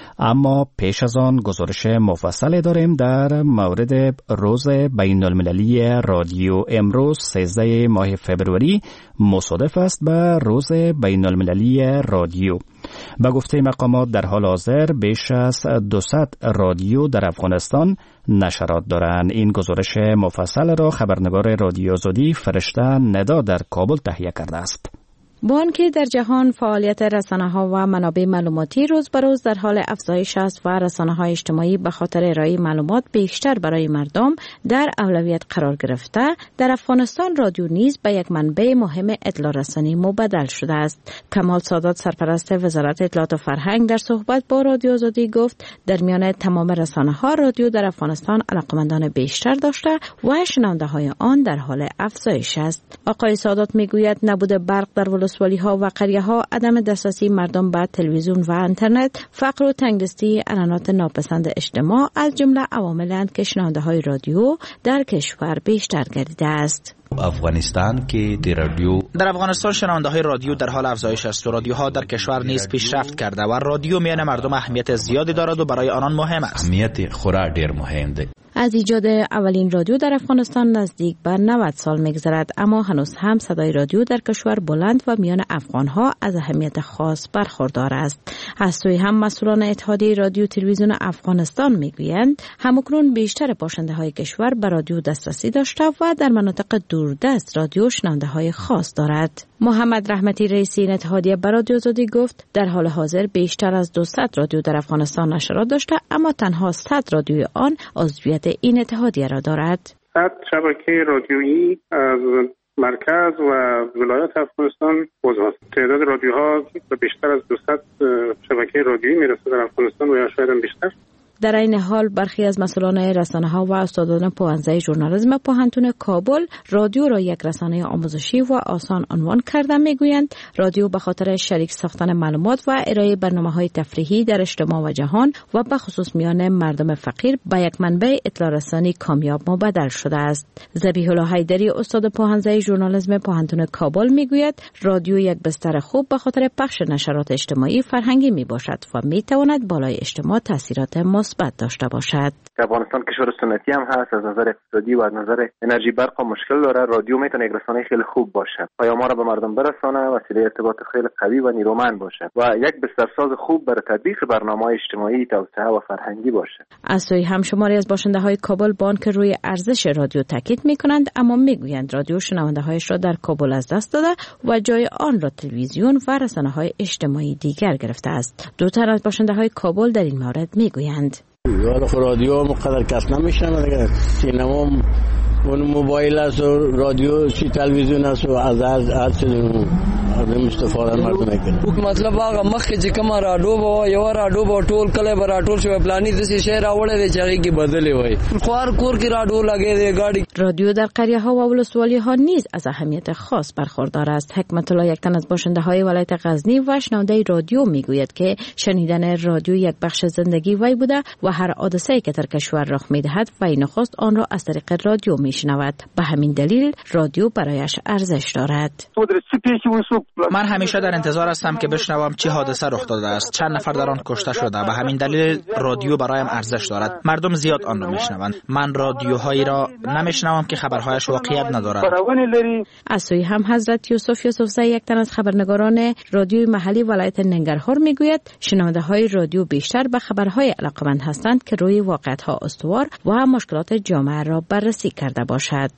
اما پیش از آن گزارش مفصل داریم در مورد روز بین المللی رادیو. امروز سیزده ماه فبروری مصادف است به روز بین المللی رادیو. به گفته مقامات در حال حاضر بیش از دویست رادیو در افغانستان نشرات دارند. این گزارش مفصل را خبرنگار رادیو آزادی فرشته ندا در کابل تهیه کرده است. با آنکه در جهان فعالیت رسانه‌ها و منابع معلوماتی روز به روز در حال افزایش است و رسانه‌های اجتماعی به خاطر ارائه معلومات بیشتر برای مردم در اولویت قرار گرفته، در افغانستان رادیو نیز به یک منبع مهم اطلاع رسانی مبدل شده است. کمال سادات سرپرست وزارت اطلاعات و فرهنگ در صحبت با رادیو آزادی گفت در میان تمام رسانه‌ها رادیو در افغانستان علاقمندان بیشتر داشته و شنونده‌های آن در حال افزایش است. آقای سادات میگوید نبود برق در ولسوالی ها و قریه ها، عدم دسترسی مردم به تلویزیون و اینترنت، فقر و تنگدستی، عنعنات ناپسند اجتماع از جمله عواملند که شنونده های رادیو در کشور بیشتر گردیده است. افغانستان که رادیو در افغانستان شنونده های رادیو در حال افزایش است و رادیوها در کشور نیز پیشرفت کرده و رادیو میان مردم اهمیت زیادی دارد و برای آنان مهم است. اهمیت خورا ډیر مهم دی. از ایجاد اولین رادیو در افغانستان نزدیک به نود سال میگذرد، اما هنوز هم صدای رادیو در کشور بلند و میان افغانها از اهمیت خاص برخوردار است. از سوی هم مسئولان اتحادیه رادیو تلویزیون افغانستان میگویند همکنون بیشتر باشنده های کشور به رادیو دسترسی داشته و در مناطق دوردست رادیو شنونده های خاص دارد. محمد رحمتی رئیس این اتحادیه به رادیو آزادی گفت در حال حاضر بیشتر از دویست رادیو در افغانستان نشرات داشته، اما تنها صد رادیوی آن عضویت این اتحادیه را دارد. صد شبکه رادیویی از مرکز و ولایت افغانستان عضو است. تعداد رادیوها به بیشتر از دویست شبکه رادیویی میرسه در افغانستان و یا شاید هم بیشتر. در این حال برخی از مسئولان رسانه‌ها و استادان پوهنځی ژورنالیسم پوهنتون کابل رادیو را یک رسانه آموزشی و آسان عنوان کرده میگویند رادیو به خاطر شریک ساختن معلومات و ارائه برنامه‌های تفریحی در اجتماع و جهان و به خصوص میان مردم فقیر به یک منبع اطلاع رسانی کامیاب مبدل شده است. ذبیح الله حیدری استاد پوهنځی ژورنالیسم پوهنتون کابل میگوید رادیو یک بستر خوب به خاطر پخش نشرات اجتماعی فرهنگی می باشد و می تواند بالای اجتماع تاثیرات مثبت داشته باشد. افغانستان کشور سنتی هم هست، از نظر اقتصادی و از نظر انرژی برق مشکل داره. رادیو میتونه یک رسانه خیلی خوب باشه، پیام را به مردم برسانه، وسیله ارتباط خیلی قوی و نیرومند باشه و یک بسترساز خوب برای تطبیق برنامه‌های اجتماعی، توسعه و فرهنگی باشه. از سوی هم شماری از باشنده‌های کابل با آنکه روی ارزش رادیو تاکید می‌کنند، اما میگویند رادیو شنونده‌هایش را در کابل از دست داده و جای آن را تلویزیون و رسانه‌های اجتماعی دیگر گرفته است. دو تن از باشنده‌های کابل در این مورد میگویند والا رادیو مقدر کس نمیشنم دیگه، سینما اون موبایل است و رادیو چی تلویزیون است و از از از آدم استفاده مردم میکنه. وک مطلب هغه مخکې چې کومه راډیو به یو راډیو به ټول کله به راټول شو پلاني د څه شی راوړی دی چې هغې کې بدلې وای خوار کور کې راډیو لګې دی ګاډي. رادیو در قریه ها و ولسوالی ها نیز از اهمیت خاص برخوردار است. حکمت الله یک تن از باشنده های ولایت غزنی و شنونده رادیو میگوید که شنیدن رادیو یک بخش زندگی وی بوده و هر حادثه‌ای که در کشور رخ میدهد وی نخست آن را از طریق رادیو میشنود. به همین دلیل رادیو برایش ارزش دارد. من همیشه در انتظار هستم که بشنوم چه حادثه رخ داده است، چند نفر در آن کشته شده. به همین دلیل رادیو برایم ارزش دارد. مردم زیاد آن را میشنوند. من رادیوهایی را نمیشنوم که خبرهایش واقعیت ندارد. از سوی هم حضرت یوسف یوسفزی یک تن از خبرنگاران رادیوی محلی ولایت ننگرهار میگوید شنونده های رادیو بیشتر به خبرهای علاقمند هستند که روی واقعیت ها استوار و مشکلات جامعه را بررسی کرده باشد.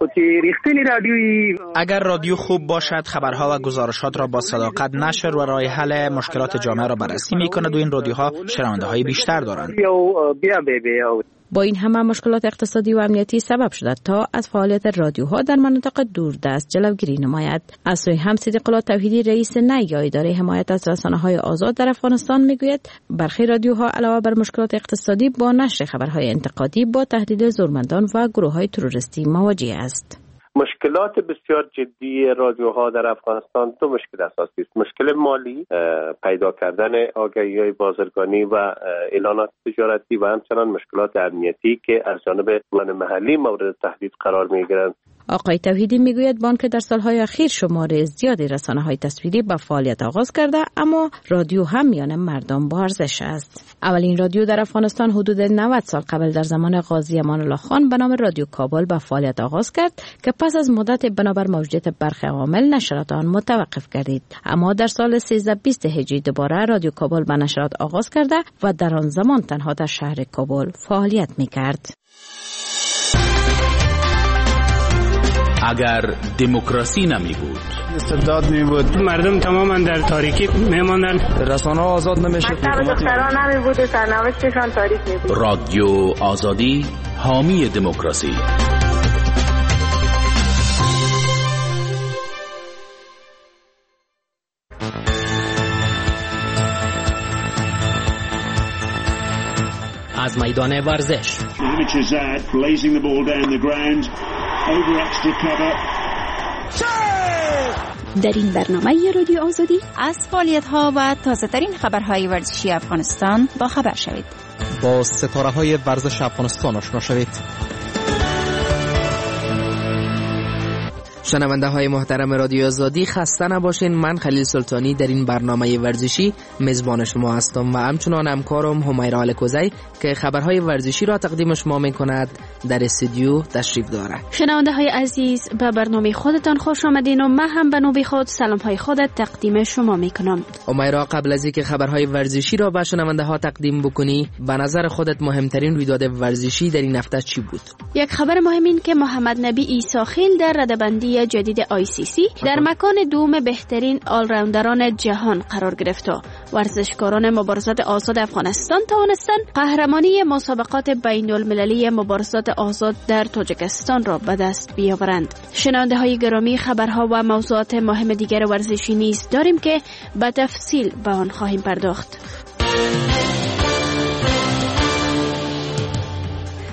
اگر رادیو خوب باشد خبرها و گزارشات را با صداقت نشر و راه حل مشکلات جامعه را بررسی میکند و این رادیوها شنونده های بیشتر دارند. با این همه مشکلات اقتصادی و امنیتی سبب شده تا از فعالیت رادیوها در مناطق دوردست جلوگیری نماید. از سوی هم صدیق الله توحیدی رئیس نهیه اداره حمایت از رسانه‌های آزاد در افغانستان میگوید برخی رادیوها علاوه بر مشکلات اقتصادی با نشر خبرهای انتقادی با تهدید زورمندان و گروه‌های تروریستی مواجه است. مشکلات بسیار جدی رادیوها در افغانستان دو مشکل اساسی است. مشکل مالی، پیدا کردن آگهی‌های بازرگانی و اعلانات تجارتی و همچنین مشکلات امنیتی که از جانب من محلی مورد تهدید قرار می‌گیرند. آقای توحیدی میگوید بانک در سالهای اخیر شمار زیادی رسانه‌های تصویری به فعالیت آغاز کرده، اما رادیو هم میان مردم با ارزش است. اولین رادیو در افغانستان حدود نود سال قبل در زمان قاضی امان الله خان به نام رادیو کابل به فعالیت آغاز کرد که پس از مدت بنابر موجودیت برخی عوامل نشرات آن متوقف گردید. اما در سال سیزده بیست هجری دوباره رادیو کابل به نشرات آغاز کرده و در آن زمان تنها در شهر کابل فعالیت میکرد. اگر دموکراسی نمی بود، استبداد می بود، مردم تماما در تاریکی می ماندن، رسانه ها آزاد نمیشد، دختران نمی بود و سرنوشتشان تاریک می بود. رادیو آزادی حامی دموکراسی. از میدان ورزش در این برنامه رادیو آزادی از فعالیت‌ها و تازه‌ترین خبرهای ورزشی افغانستان با خبر شوید. با ستاره‌های ورزش افغانستان آشنا شوید. شنونده های محترم رادیو آزادی خسته نباشین. من خلیل سلطانی در این برنامه ورزشی میزبان شما هستم و همچنان همکارم همیرا الکوزی که خبرهای ورزشی را تقدیم شما می کند در استودیو تشریف داره. شنونده های عزیز به برنامه خودتان خوش آمدین و من هم به نوبه خود سلام های خودت تقدیم شما می کنم. همیرا قبل از اینکه خبرهای ورزشی را به شنونده ها تقدیم بکنی به نظر خودت مهمترین رویداد ورزشی در این هفته چی بود؟ یک خبر مهم این که محمد نبی عیساخیل در رده‌بندی جدید آی سی سی در مکان دوم بهترین آل راوندران جهان قرار گرفت و ورزشکاران مبارزات آزاد افغانستان توانستند قهرمانی مسابقات بین المللی مبارزات آزاد در تاجیکستان را به دست بیاورند. شنونده های گرامی، خبرها و موضوعات مهم دیگر ورزشی نیز داریم که به تفصیل به آن خواهیم پرداخت.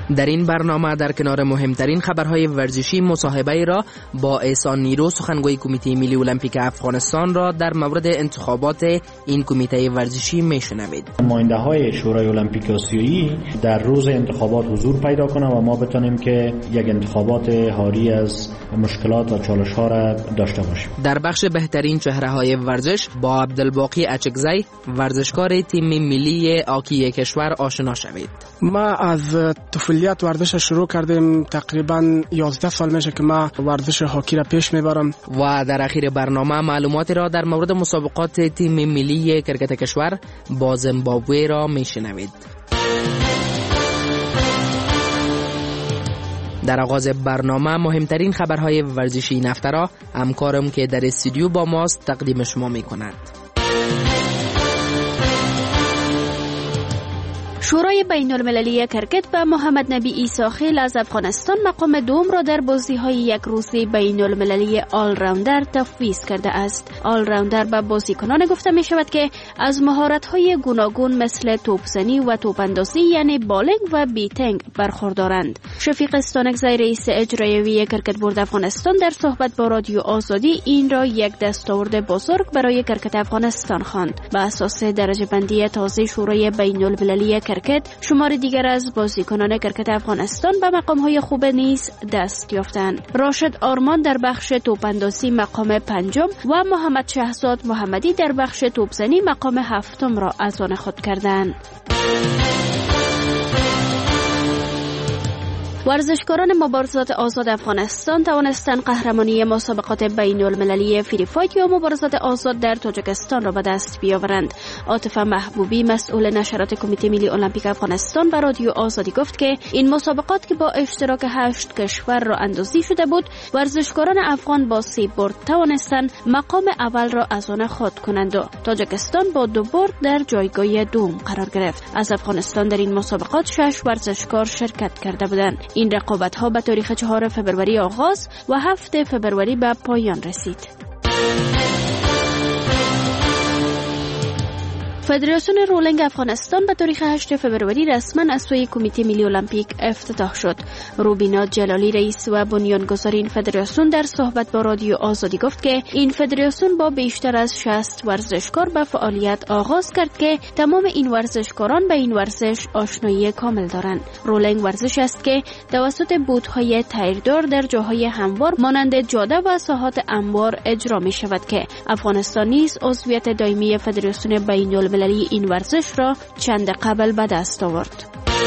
در این برنامه در کنار مهمترین خبرهای ورزشی مصاحبه را با احسان نیرو سخنگوی کمیته ملی المپیک افغانستان را در مورد انتخابات این کمیته ورزشی میشنوید. نماینده های شورای المپیک آسیایی در روز انتخابات حضور پیدا کنه و ما بتونیم که یک انتخابات حاری از مشکلات و چالش ها را داشته باشیم. در بخش بهترین چهره های ورزش با عبدالباقی اچکزی ورزشکار تیم ملی آکی کشور آشنا شوید. ما از طفولیت ورزش شروع کردیم، تقریبا یازده سال میشه که ما ورزش هاکی را پیش میبرم. و در اخیر برنامه معلوماتی را در مورد مسابقات تیم ملی کرکت کشور با زیمبابوه را میشنوید. در آغاز برنامه مهمترین خبرهای ورزشی این هفته را همکارم که در استودیو با ماست تقدیم شما میکند. شورای بین المللی کرکت به محمد نبی عیسی خیل از افغانستان مقام دوم را در بازی‌های یک روزه بین المللی آل راوندر تفویض کرده است. آل راوندر به بازیکنان گفته می شود که از مهارت‌های گوناگون مثل توپزنی و توپاندازی یعنی بالینگ و بیتینگ برخوردارند. شفیق استانکزی رئیس اجرایی کرکت بورد افغانستان در صحبت با رادیو آزادی این را یک دستاورد بزرگ برای کرکت افغانستان خواند. به اساس درجه بندی تازه شورای بین المللی کرکت شمار دیگر از بازیکنان کرکت افغانستان به مقام‌های خوب نیز دست یافتند. راشد آرمان در بخش توپاندازی مقام پنجم و محمد شهزاد محمدی در بخش توپزنی مقام هفتم را از آن خود کردند. ورزشکاران مبارزات آزاد افغانستان توانستند قهرمانی مسابقات بین المللی فری فایت یا مبارزات آزاد در تاجیکستان را به دست بیاورند. عاطفه محبوبی مسئول نشرات کمیته ملی المپیک افغانستان به رادیو آزادی گفت که این مسابقات که با اشتراک هشت کشور را اندازی شده بود، ورزشکاران افغان با سه برد توانستند مقام اول را از آن خود کنند و تاجیکستان با دو برد در جایگاه دوم قرار گرفت. از افغانستان در این مسابقات شش ورزشکار شرکت کرده بودند. این رقابت‌ها به تاریخ چهارم فوریه آغاز و هفتم فوریه به پایان رسید. فدراسیون رولینگ افغانستان به تاریخ هشتم فوریه رسما از سوی کمیته ملی المپیک افتتاح شد. روبینا جلالی رئیس و بنیانگذار این فدراسیون در صحبت با رادیو آزادی گفت که این فدراسیون با بیشتر از شصت ورزشکار به فعالیت آغاز کرد که تمام این ورزشکاران به این ورزش آشنایی کامل دارند. رولینگ ورزش است که توسط بوت‌های تیردار در جاهای هموار مانند جاده و ساحات انبار اجرا می شود که افغانستان نیز عضویت دائمی فدراسیون بین المللی این ورزش را چند قبل به دست آورد.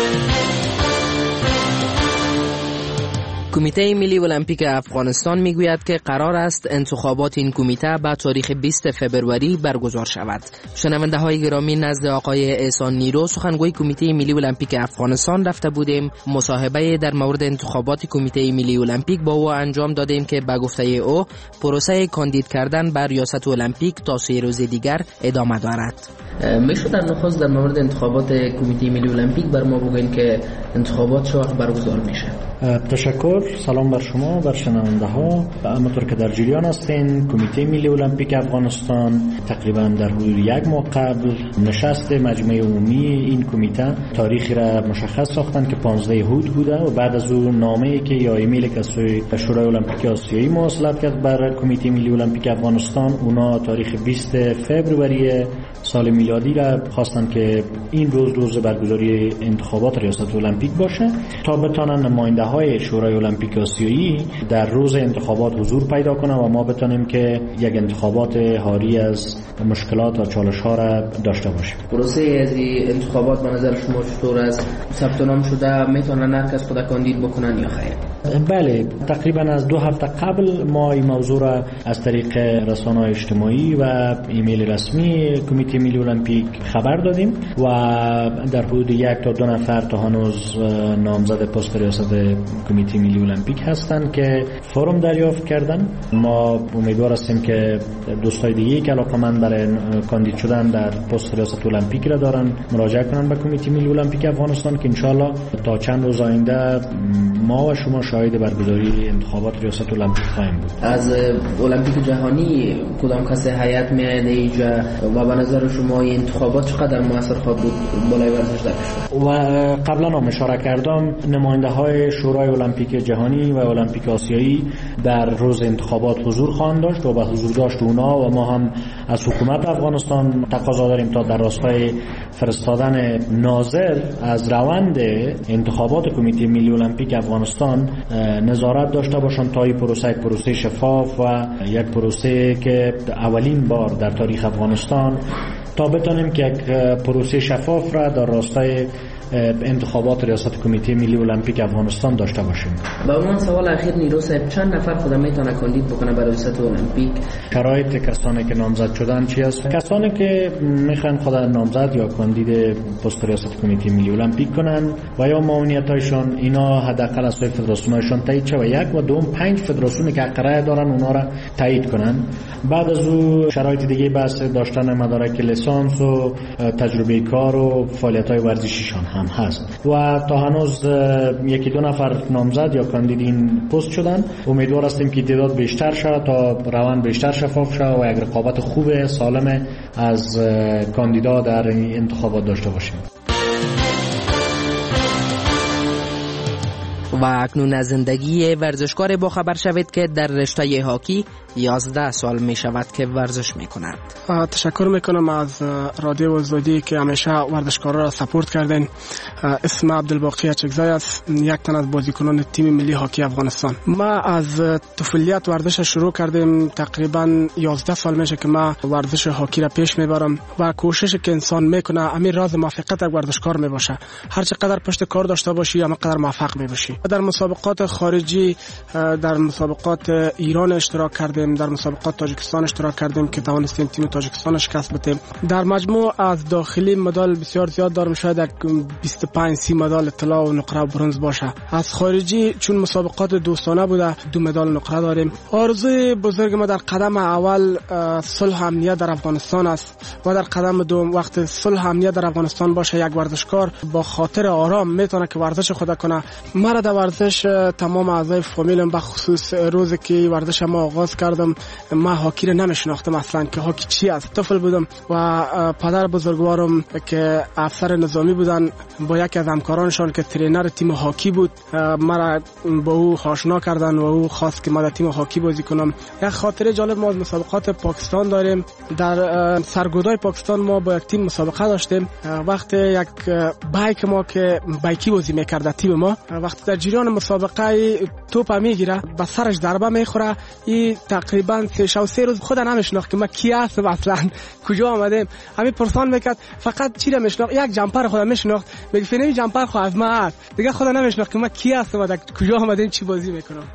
کمیته ملی المپیک افغانستان میگوید که قرار است انتخابات این کمیته به تاریخ بیستم فوریه برگزار شود. شنونده های گرامی، نزد آقای احسان نیرو سخنگوی کمیته ملی المپیک افغانستان رفته بودیم. مصاحبه در مورد انتخابات کمیته ملی المپیک با او انجام دادیم که به گفته او پروسه کاندید کردن بر ریاست المپیک تا سه روز دیگر ادامه دارد. میشه در نخست در مورد انتخابات کمیته ملی المپیک بر ما بگوین که انتخابات چه وقت برگزار میشه؟ تشکر. سلام بر شما، بر شنونده ها. همونطور که در جریان هستین، کمیته ملی المپیک افغانستان تقریبا در حدود یک ماه قبل نشست مجمع عمومی این کمیته تاریخی را مشخص ساختن که پانزده هود بوده و بعد از اون نامه‌ای که یا ایمیلی که سوی شورای المپیک آسیایی مواصلت کرد بر کمیته ملی المپیک افغانستان، اونا تاریخ بیستم فوریه سال میلادی را خواستن که این روز روز برگزاری انتخابات ریاست المپیک باشه تا بتونن نماینده های شورای المپیک آسیایی در روز انتخابات حضور پیدا کنه و ما بتونیم که یک انتخابات حاری از مشکلات و چالش ها را داشته باشیم. پروسه از انتخابات به نظر شما چطور است؟ ثبت نام شده میتونن هر کس خود کاندید بکنن یا خیر؟ بله، تقریبا از دو هفته قبل ما این موضوع را از طریق رسانه‌های اجتماعی و ایمیل رسمی کمیته ملی المپیک خبر دادیم و در حدود یک تا دو نفر تا هنوز نامزد پست ریاست کمیته ملی المپیک هستند که فرم دریافت کردن. ما امیدوار هستیم که دوستای دیگه که علاقه‌مند برای کاندید شدن در پست ریاست المپیک را دارن مراجعه کنن به کمیته ملی المپیک افغانستان که انشالله تا چند روز آینده ما و شما شاهد برگزاری انتخابات ریاست المپیک خواهیم بود. از المپیک جهانی کدام کسی هیئت میاد اینجا و به نظر نظر شما این انتخابات چقدر موثر خواهد بود بالای ورزش در کشور؟ و قبلا هم اشاره کردم نماینده های شورای المپیک جهانی و المپیک آسیایی در روز انتخابات حضور خواهند داشت و به حضور داشت اونا و ما هم از حکومت افغانستان تقاضا داریم تا در راستای فرستادن ناظر از روند انتخابات کمیته ملی المپیک افغانستان نظارت داشته باشند تا این پروسه یک پروسه شفاف و یک پروسه که اولین بار در تاریخ افغانستان تا بتانیم که یک پروسه شفاف را در راستای انتخابات ریاست کمیته ملی المپیک افغانستان داشته باشیم. با عنوان سوال اخیر نیرو صاحب چند نفر خودم میتونه کاندید بکنه برای ریاست المپیک؟ شرایط کسانی که نامزد شدن چی است؟ کسانی که میخوان خود نامزد یا کاندید پست ریاست کمیته ملی المپیک کنن و یا معاونیتایشان اینا حداقل از فدراسیونشان تایید شه و یک و دوم پنج فدراسیونی که قرار دارن اونا را تایید کنن. بعد از او شرایط دیگه بحث داشتن مدارک لیسانس و تجربه کار و فعالیت‌های ورزشیشان هم هست و تا هنوز یکی دو نفر نامزد یا کاندیدین پست شدن. امیدوار هستیم که تعداد بیشتر شود تا روند بیشتر شفاف شود و یک رقابت خوب سالم از کاندیدا در انتخابات داشته باشیم. و اکنون از زندگی ورزشکار با خبر شوید که در رشته هاکی یازده سال می شود که ورزش می کند. تشکر می کنم از رادیو آزادی که همیشه ورزشکارا را سپورت کردین. اسم عبدالباقی اچکزی است، یک تن از بازیکنان تیم ملی هاکی افغانستان. ما از طفولیت ورزش شروع کردیم، تقریبا یازده سال میشه که ما ورزش هاکی را پیش میبرم و کوشش که انسان میکنه همین راز موفقیت یک ورزشکار میباشه. هر چقدر پشت کار داشته باشی همینقدر موفق میباشی. در مسابقات خارجی در مسابقات ایران اشتراک کردیم، در مسابقات تاجیکستان اشتراک کردیم که توانستیم تیم تاجیکستان شکست بدیم. در مجموع از داخلی مدال بسیار زیاد دارم، شاید بیست و پنج سی مدال طلا و نقره و برنز باشه. از خارجی چون مسابقات دوستانه بوده دو مدال نقره داریم. آرزوی بزرگ ما در قدم اول صلح امنیت در افغانستان است و در قدم دوم وقت صلح امنیت در افغانستان باشه یک ورزشکار با خاطر آرام میتونه که ورزش خود کنه. مرا در ورزش تمام اعضای فامیلم به خصوص روزی که ورزش ما آغاز کردم ما هاکی رو نمیشناختم اصلا که هاکی چی است. طفل بودم و پدر بزرگوارم که افسر نظامی بودن با یکی از همکارانشان که ترینر تیم هاکی بود مرا با او آشنا کردن و او خواست که ما در تیم هاکی بازی کنم. یک خاطره جالب ما از مسابقات پاکستان داریم. در سرگودای پاکستان ما با یک تیم مسابقه داشتیم. وقتی یک بایک ما که بایکی بازی میکرد تیم ما وقتی در جریان مسابقه توپ میگیره به سرش ضربه میخوره، این تقریبا سه شب سه روز خود نمیشناخت که ما کی هستم اصلا کجا آمدیم. همین پرسان میکرد فقط چی را میشناخت، یک جمپر خود میشناخت، میگه فنی جمپر خود از ما است، دیگه خود نمیشناخت که ما کی هستم و کجا آمدیم چی بازی میکنم.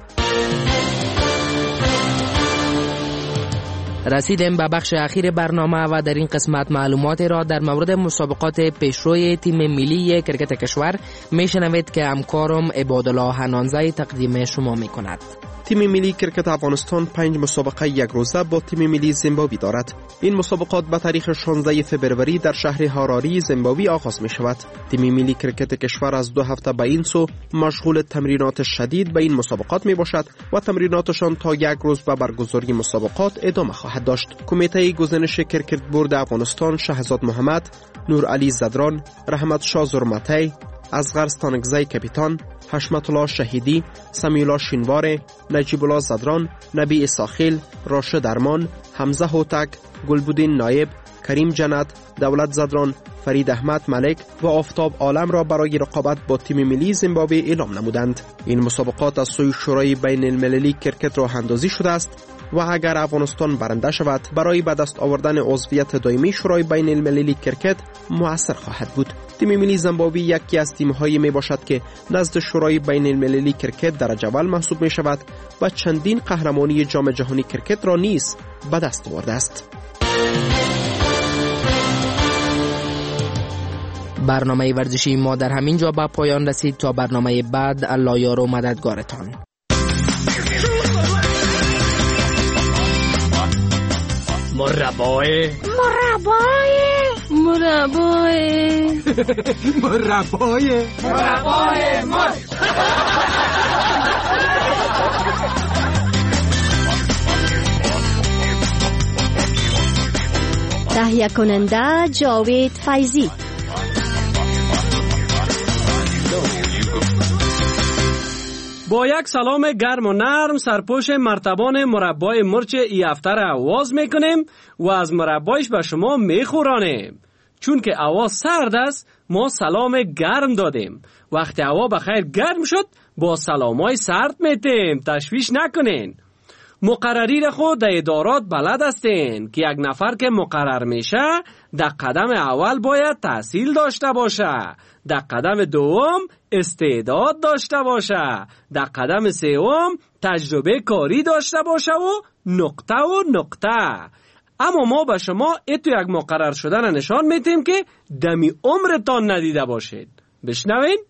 رسیدیم به بخش اخیر برنامه و در این قسمت معلومات را در مورد مسابقات پیشروی تیم ملی کرکت کشور میشنوید که همکارم عبادالله حنانزی تقدیم شما میکند. تیم ملی کرکت افغانستان پنج مسابقه یک روزه با تیم ملی زیمبابوی دارد. این مسابقات به تاریخ شانزده فوریه در شهر هاراری زیمبابوی آغاز می شود. تیم ملی کرکت کشور از دو هفته به این سو مشغول تمرینات شدید به این مسابقات می باشد و تمریناتشان تا یک روز به برگزاری مسابقات ادامه خواهد داشت. کمیته گزینش کرکت بورد افغانستان شهزاد محمد، نور علی زدران، رحمت شاه زرمتی، اصغر ستانکزی کاپیتان، حشمت الله شهیدی، سمیولا شینوار، نجیب الله زدران، نبی ساخیل، راشد درمان، حمزه هوتک، گلبودین نایب، کریم جنت، دولت زدران، فرید احمد ملک و آفتاب عالم را برای رقابت با تیم ملی زیمبابوی اعلام نمودند. این مسابقات از سوی شورای بین المللی کرکت راه اندازی شده است و اگر افغانستان برنده شود برای به دست آوردن عضویت دائمی شورای بین المللی کرکت مؤثر خواهد بود. تیم ملی زیمبابوی یکی از تیم‌هایی می باشد که نزد شورای بین المللی کرکت درجه اول محسوب می شود و چندین قهرمانی جام جهانی کرکت را نیز به دست آورده است. برنامه ورزشی ما در همین جا به پایان رسید. تا برنامه بعد، الله یار و مددگارتان. مربای مربای مربای مربای مربای مر تهیه کننده جاوید فیضی. با یک سلام گرم و نرم سرپوش مرتبان مربای مرچ ای هفته را آواز میکنیم و از مربایش به شما میخورانیم. چون که هوا سرد است ما سلام گرم دادیم. وقتی هوا بخیر گرم شد با سلامای سرد میتیم، تشویش نکنین. مقرری را خود در ادارات بلد هستین که یک نفر که مقرر میشه در قدم اول باید تحصیل داشته باشه، در قدم دوم استعداد داشته باشه، در قدم سوم تجربه کاری داشته باشه و نقطه و نقطه. اما ما به شما ایتو یک مقرر شدن نشان میتیم که دمی عمرتان ندیده باشید. بشنوین؟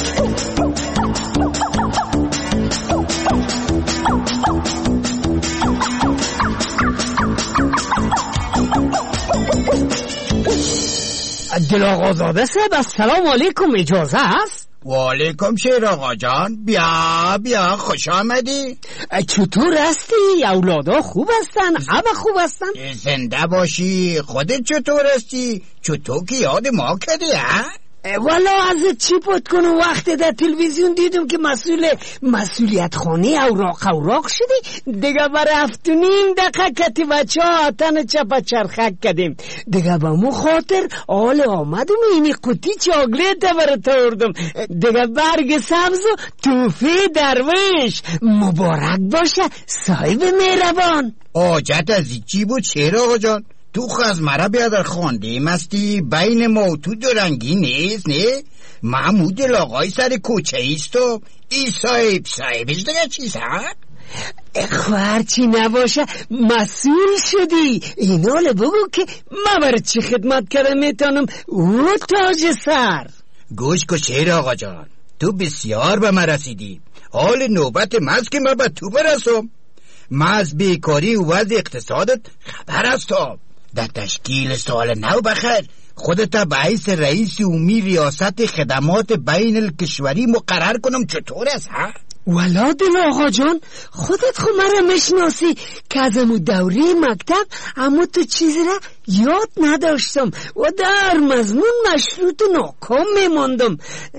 دل آقا زاده صاحب السلام علیکم، اجازه هست؟ و علیکم شیر آقا جان، بیا بیا خوش آمدی. چطور هستی؟ اولادا خوب هستن؟ همه خوب هستن؟ زنده باشی. خودت چطور هستی؟ چطور که یاد ما کردی ها؟ والا از چی پت کنم، وقتی در تلویزیون دیدم که مسئول مسئولیت خانه اوراق اوراق شدی دیگه برای هفتونیم دقیقه کتی بچه ها آتن چپا چرخک کردیم دیگه با مو خاطر آل آمدم اینی قطی چاگلیت برای توردم دیگه برگ سبز و توفی درویش مبارک باشه صاحب مهربان. آجت از چی بود شیر آقا جان؟ تو خواست مرا بیا در خانده مستی بین ما تو درنگی نیست نه؟ محمود لاغای سر کوچه ایست و ای صاحب صاحبش دیگه چیست ها؟ خوار چی نباشه مسئول شدی اینال بگو که ما برای چی خدمت کرده میتونم او تاج سر. گوش کو شیر آقا جان، تو بسیار به ما رسیدی، حال نوبت ماست که ما به تو برسم. ما از بیکاری و وضع اقتصادت خبر هستم. در تشکیل سال نو بخیر خودت باعث رئیس عمومی ریاست خدمات بین الکشوری مقرر کنم، چطور است ها؟ والا دل آقا جان خودت خو مرا مشناسی که از امو دوره مکتب اما تو چیزی را یاد نداشتم و در مضمون مشروط و ناکام میماندم.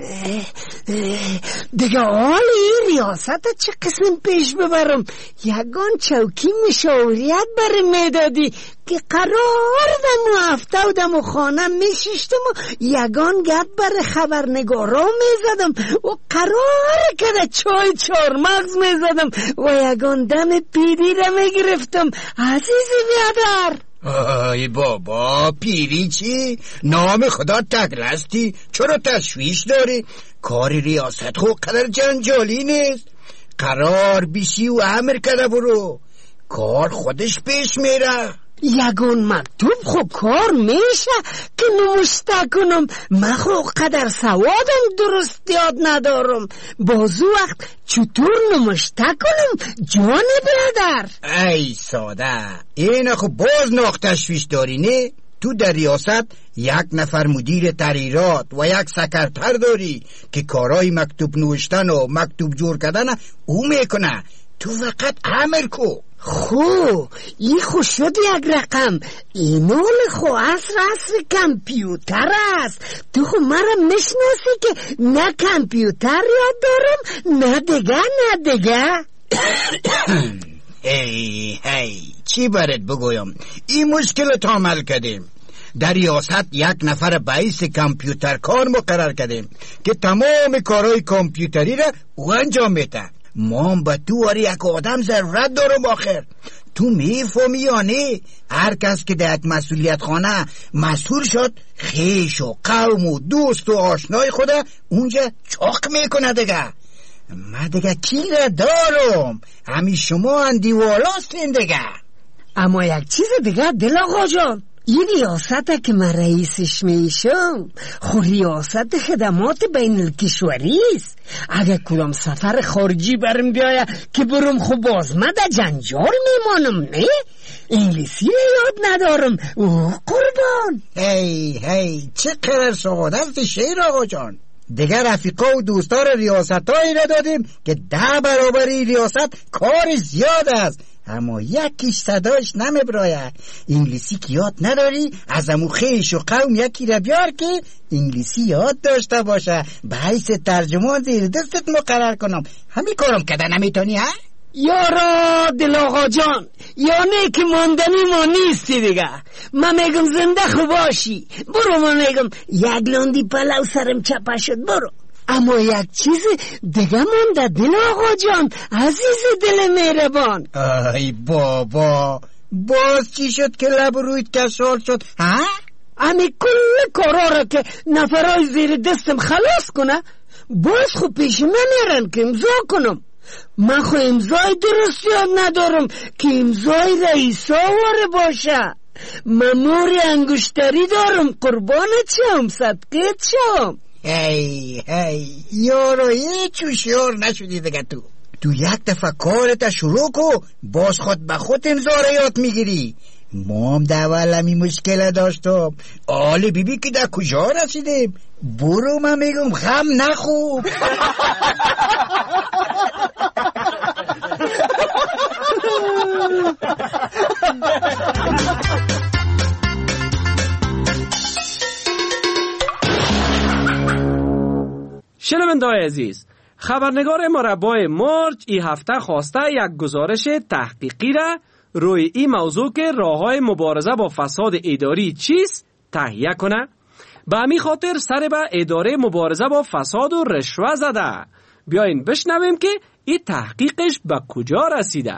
دیگه حال این ریاست چه قسم پیش ببرم؟ یگان چوکی مشاوریت برای میدادی که قرار دم و هفته و دم و خانه میشیشتم و یگان گپ برای خبرنگارا میزدم و قرار که ده چای چار مغز میزدم و یگان دم پیری را میگرفتم. عزیزی بیادر آی بابا پیری چی؟ نام خدا تگرستی، چرا تشویش داری؟ کار ریاست خود قدر جنجالی نیست. قرار بیشی و امر کرده برو، کار خودش پیش میره. یگون مکتوب خو کار میشه که نمشته کنم، من خو قدر سوادم درست یاد ندارم. بازو وقت چطور نمشته کنم جان برادر؟ ای ساده این خو باز ناخ تشویش داری نه؟ تو در ریاست یک نفر مدیر تحریرات و یک سکرتر داری که کارای مکتوب نوشتن و مکتوب جور کردن او میکنه، تو فقط امر کو. خو این خو شد یک رقم، اینال خو عصر عصر کمپیوتر است. تو خو مرا مشناسی که نه کمپیوتر یاد دارم نه دیگه نه دیگه. هی هی چی برات بگویم، این مشکلت عمل کردیم. در ریاست یک نفر باعث کامپیوتر کار مقرر کردیم که تمام کارهای کامپیوتری را او انجام میده. ما به تو واری یک آدم ضرورت دارم آخر. تو میفهمی یا نه؟ هر کس که در یک مسئولیت خانه مسئول شد خیش و قوم و دوست و آشنای خود اونجا چاق میکنه دیگه. من دیگه کی را دارم؟ همی شما اندیوالاستین دیگه. اما یک چیز دیگه دل آقا جان، این ریاست که من رئیسش میشم خو ریاست خدمات بین الکشوری است. اگه کلام سفر خارجی برم بیایه که برم خو باز من در جنجال میمانم نه؟ انگلیسی یاد ندارم اوه قربان. هی هی چه قرار سعادت شیر آقا جان. دیگر رفیقا و دوستار ریاست هایی را دادیم که ده برابری ریاست کار زیاد است. اما یکی صداش نمیبرایه. انگلیسی که یاد نداری؟ از امو خیش و قوم یکی را بیار که انگلیسی یاد داشته باشه، به حیث ترجمان زیر دستت مقرر کنم. همین کارم کده نمیتونی ها؟ یارا دل آقا جان، یعنی که ماندنی ما نیستی دیگه. من میگم زنده خوب باشی، برو. من میگم یک لاندی پلو سرم چپه شد، برو. اما یک چیز دیگه مونده دل آقا جان، عزیز دل مهربان. ای بابا، باز چی شد که لب رویت کشال شد ها؟ امی کل کارا را که نفرای زیر دستم خلاص کنه باز خود پیش نمیرن که امضا کنم. من خو امضای درست یاد ندارم که امضای رئیس آواره باشه. ممور انگشتری دارم، قربانت شم، صدقیت شم. هی هی یارو هیچ هوشیار نشدی دیگه. تو تو یک دفعه کارت شروع کو، باز خود به خود امضا را یاد میگیری. ما هم دول همی مشکل داشتم. آله بیبی که در کجا رسیدیم؟ برو، من میگم خم نخوب. شنونده‌های عزیز، خبرنگار مربای مرج این هفته خواسته یک گزارش تحقیقی را روی این موضوع که راه‌های مبارزه با فساد اداری چیست تهیه کنه. به همین خاطر سر به اداره مبارزه با فساد و رشوه زده. بیاین بشنویم که این تحقیقش به کجا رسیده.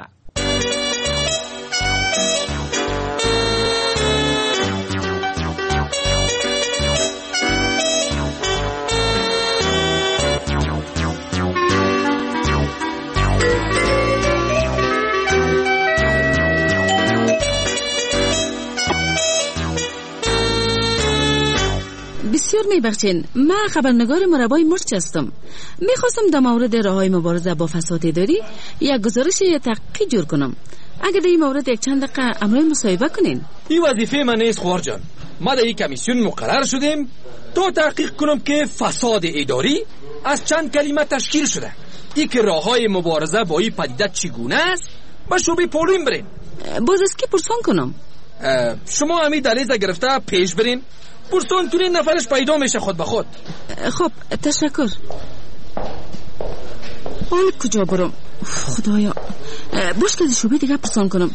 بسیار میبخشین، من خبرنگار مربای مرج هستم. میخواستم در مورد راههای مبارزه با فساد اداری یک گزارش تحقیقی جور کنم. اگر در این مورد یک چند دقیقه امروز مصاحبه کنین. این وظیفه من نیست خوار جان. ما در این کمیسیون مقرر شدیم تا تحقیق کنم که فساد اداری از چند کلمه تشکیل شده. این که راههای مبارزه با این پدیده چگونه است با شعبه پولین برین. باز از کی پرسان کنم؟ شما همین دلیزه گرفته پیش برین، پرسان تو این نفرش پیدا میشه خود به خود. خب تشکر. حال کجا برم؟ خدایا، باش که شعبه دیگه پرسان کنم.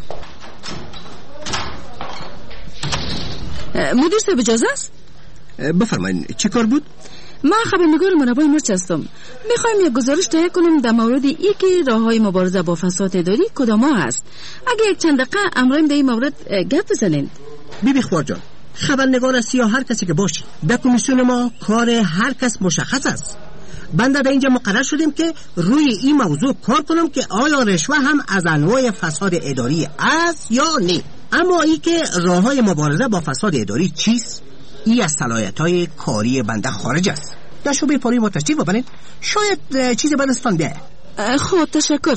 مدیر صاحب اجازه است؟ بفرمایین، چه کار بود؟ من خبرنگار منابع مرج هستم. میخوایم یک گزارش تهیه کنم در مورد ای که راههای مبارزه با فساد اداری کدام‌ها هست. اگه یک چند دقیقه امروز در این مورد گپ بزنین. بیبی خوار جان، خبرنگار است یا هر کسی که باشی، در کمیسیون ما کار هر کس مشخص است. بنده در اینجا مقرر شدیم که روی این موضوع کار کنم که آیا رشوه هم از انواع فساد اداری است یا نه. اما ای که راههای مبارزه با فساد اداری چیست، این از صلاحیت‌های کاری بنده خارج است. در شعبه پاری ما تشریف ببرید، شاید چیزی به دستتان بیاید. خب تشکر.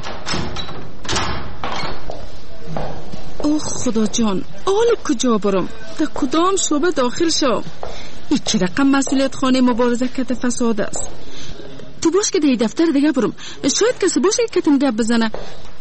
اوه خدا جان، حالا کجا برم؟ در کدام شعبه داخل شم؟ این چه رقم مسئولیت خانه مبارزه کت فساد است؟ تو باش که در دفتر دیگه برم، شاید کسی باشه که کتم گپ بزنه.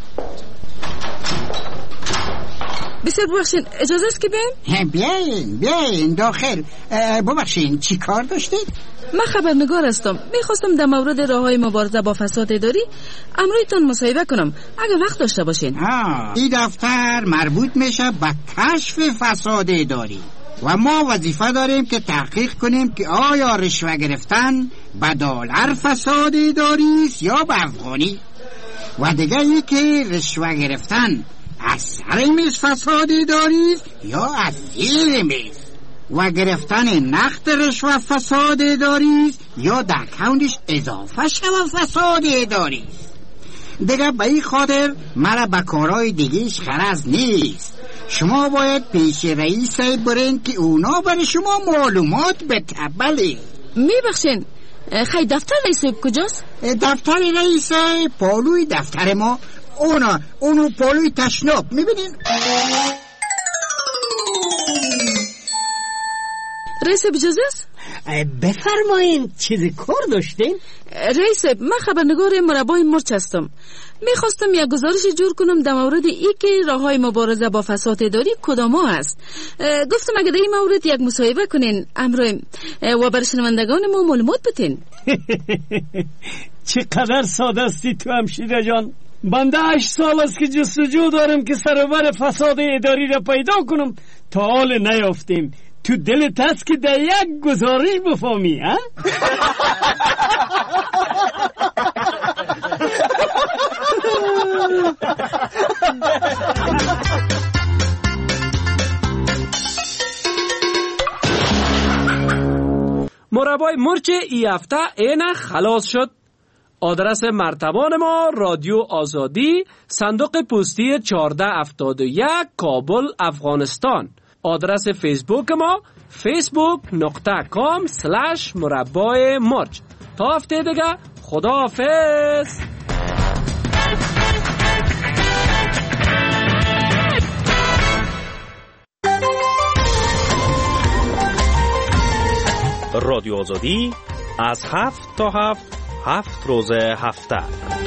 بسیار ببخشین، اجازه است که بیایم؟ بیاین بیاین داخل. ببخشین، چی کار داشتید؟ من خبرنگار هستم. میخواستم در مورد راههای مبارزه با فساد اداری امرویتان مصاحبه کنم اگه وقت داشته باشین. ها، این دفتر مربوط میشه به کشف فساد اداری و ما وظیفه داریم که تحقیق کنیم که آیا رشوه گرفتن به دلار فساد اداری است یا به افغانی. و دیگه ای که رشوه گرفتن از سر میز فساد اداری است یا از زیر میز. و گرفتن نقد رشوه فساد اداری است یا در اکاونتش اضافه شوه فساد اداری است. دیگه به این خاطر مرا به کارهای دیگهش غرض نیست. شما باید پیش رئیس برین که اونا برای شما معلومات بتبله. میبخشین، خیلی دفتر رئیس کجاست؟ دفتر رئیس پالوی دفتر ما، اونا اونو پالوی تشناب میبینین؟ رئیس اجازه است؟ بفرمایین چیزی کار داشتین؟ رئیس، من خبرنگار مربای مرچ هستم. میخواستم یک گزارش جور کنم در مورد ای که راه های مبارزه با فساد اداری کدام ها است. گفتم اگه در این مورد یک مصاحبه کنین امروز و بر شنوندگان ما معلومات بتین. چقدر ساده استی تو همشیره جان. بنده هشت سال است که جستجو دارم که سرور فساد اداری را پیدا کنم، تا حال نیافتیم. تو دلت هست که در یک گزارش بفهمی ها؟ مربای مرچ ای هفته اینه خلاص شد. آدرس مرتبان ما رادیو آزادی، صندوق پستی چهارده هفتاد و یک، کابل، افغانستان. آدرس فیسبوک ما فیسبوک نقطه کام سلش مربای مرچ. تا هفته دیگه خداحافظ. رادیو آزادی از هفت تا هفت هفت روز هفته